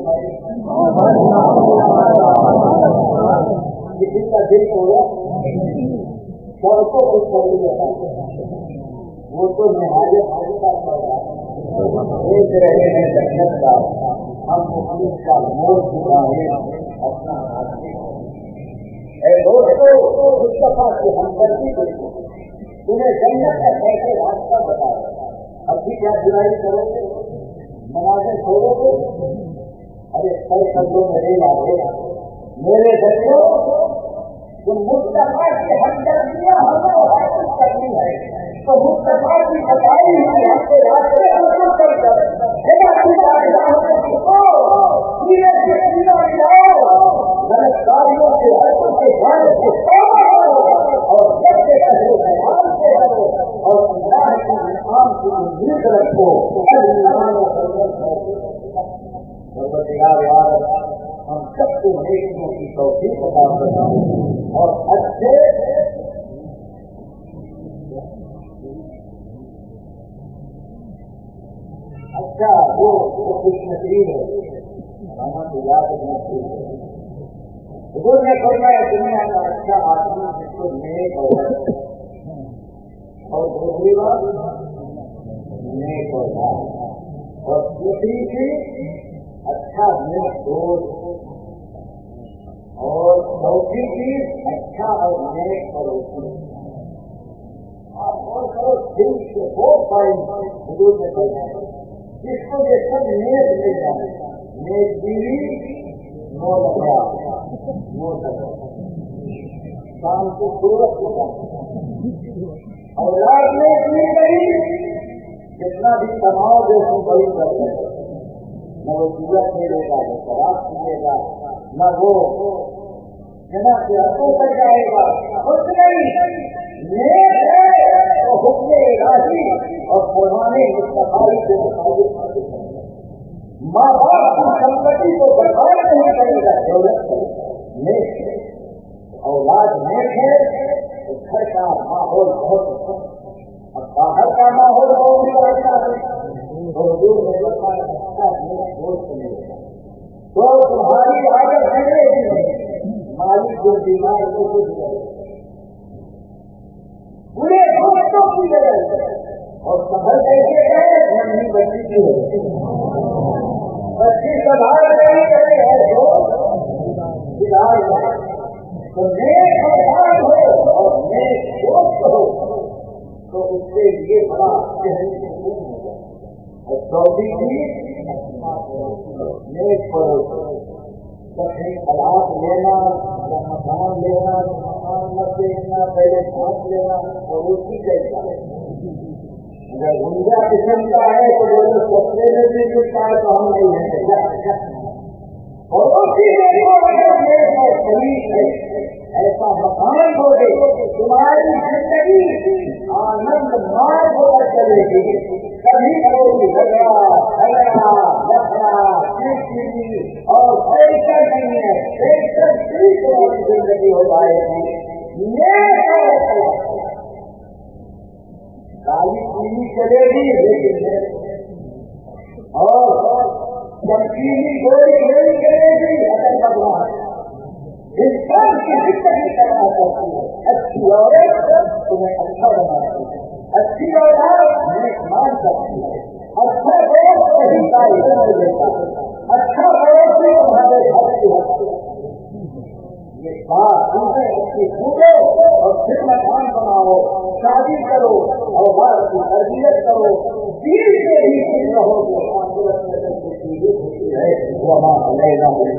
Speaker 1: किसी का दिल होगा सबको कुछ कर दिया, वो तो निहायत हल्का पड़ रहा है। देख रहे हैं जन्नत का हम मुस्लिम का मोर चुकाए अपना आदमी दोस्तों मुस्तफा की हमदर्दी देखो, तुम्हें जन्नत का कैसे रास्ता बताया। अब भी क्या बुराई करोगे, नमाजें छोड़ोगे, अरे सर शब्दों में नहीं लाओगे मेरे बच्चों। जो मुस्तफा की हमदर्दियां हमें हासिल करनी है तो मुस्तफा की बताई हुई हमसे रास्ते गलतकारियों से हटों के जाने से और सबसे पहले ध्यान से करो और अल्लाह के इनाम की उम्मीद रखो। हम सबको नेकियों की तौफीक अता फरमाओ और अच्छे अच्छा वो खुश नसीब है हमारा तो याद रखना चाहिए। हुजूर ने फरमाया दुनिया का अच्छा आदमी जिसको नेक और दूसरी बात नेक और दूसरी चीज अच्छा नेक दोस्त और चौथी चीज अच्छा और नेक पड़ोसी। आप और करो दिल से हो पाए हुजूर ने फरमाया जिसको ये सब नेक मिल जाए, नेक बीवी नो लगा वो लगा शाम को सूरत होगा औलाद में इतनी गई जितना भी तनाव जैसे बड़ी कर सकते न वो जुआ खेलेगा न शराब पीएगा न वो जना के हथों पर जाएगा कुछ नहीं। नेक है तो हुक्म इलाही और फरमाने मुस्तफाई के मुताबिक माँ बाप की संपत्ति को बर्बाद नहीं करेगा, दौलत नेक है। औलाद नेक है तो घर का माहौल बहुत अच्छा, अब बाहर का माहौल बहुत अच्छा है तो हुजूर ने बताया अच्छा नेक दोस्त मिलेगा तो तुम्हारी आदत बनेगी, मालिक जो बीमार को कुछ करेगा पूरे दोस्तों की जगह और संभल कैसे गए नहीं बच्ची की हो बच्ची संभाल नहीं करे है तो नेक औलाद हो और नेक दोस्त हो तो उसके लिए बड़ा और चौथी चीज नेक पड़ोस कहीं तलाक लेना या मकान लेना मकान न देना पहले घास लेना पड़ोसी कैसा है। अगर गुंजा किस्म का है तो बोले सस्ते में भी मिलता है तो हम नहीं लेंगे पड़ोसी देखो अगर मेरे पास खरीद है ऐसा मकान हो दे तुम्हारी जिंदगी आनंद मान होकर चलेगी। कभी कोई झगड़ा और टेंशन नहीं है, टेंशन फ्री तुम्हारी जिंदगी हो जाएगी। गाली पीनी चलेगी लेकिन और चमकीली गोली नहीं चलेगी अगर भगवान इंसान की जिंदगी करना चाहती है اچھی عورت تمہیں اچھا بناتی ہے، اچھی اولاد نیک مان کرتی ہے، اچھا دوست صحیح کا علم دیتا ہے، اچھا پڑوسی تمہارے گھر کی ہستی ہے۔ یہ بات تمہیں اچھی سوچو اور پھر مکان بناؤ، شادی کرو، اولاد کی تربیت کرو، دین سے ہی دین رہو گے، آخرت میں خوشی ہوتی ہے۔ وہاں علینا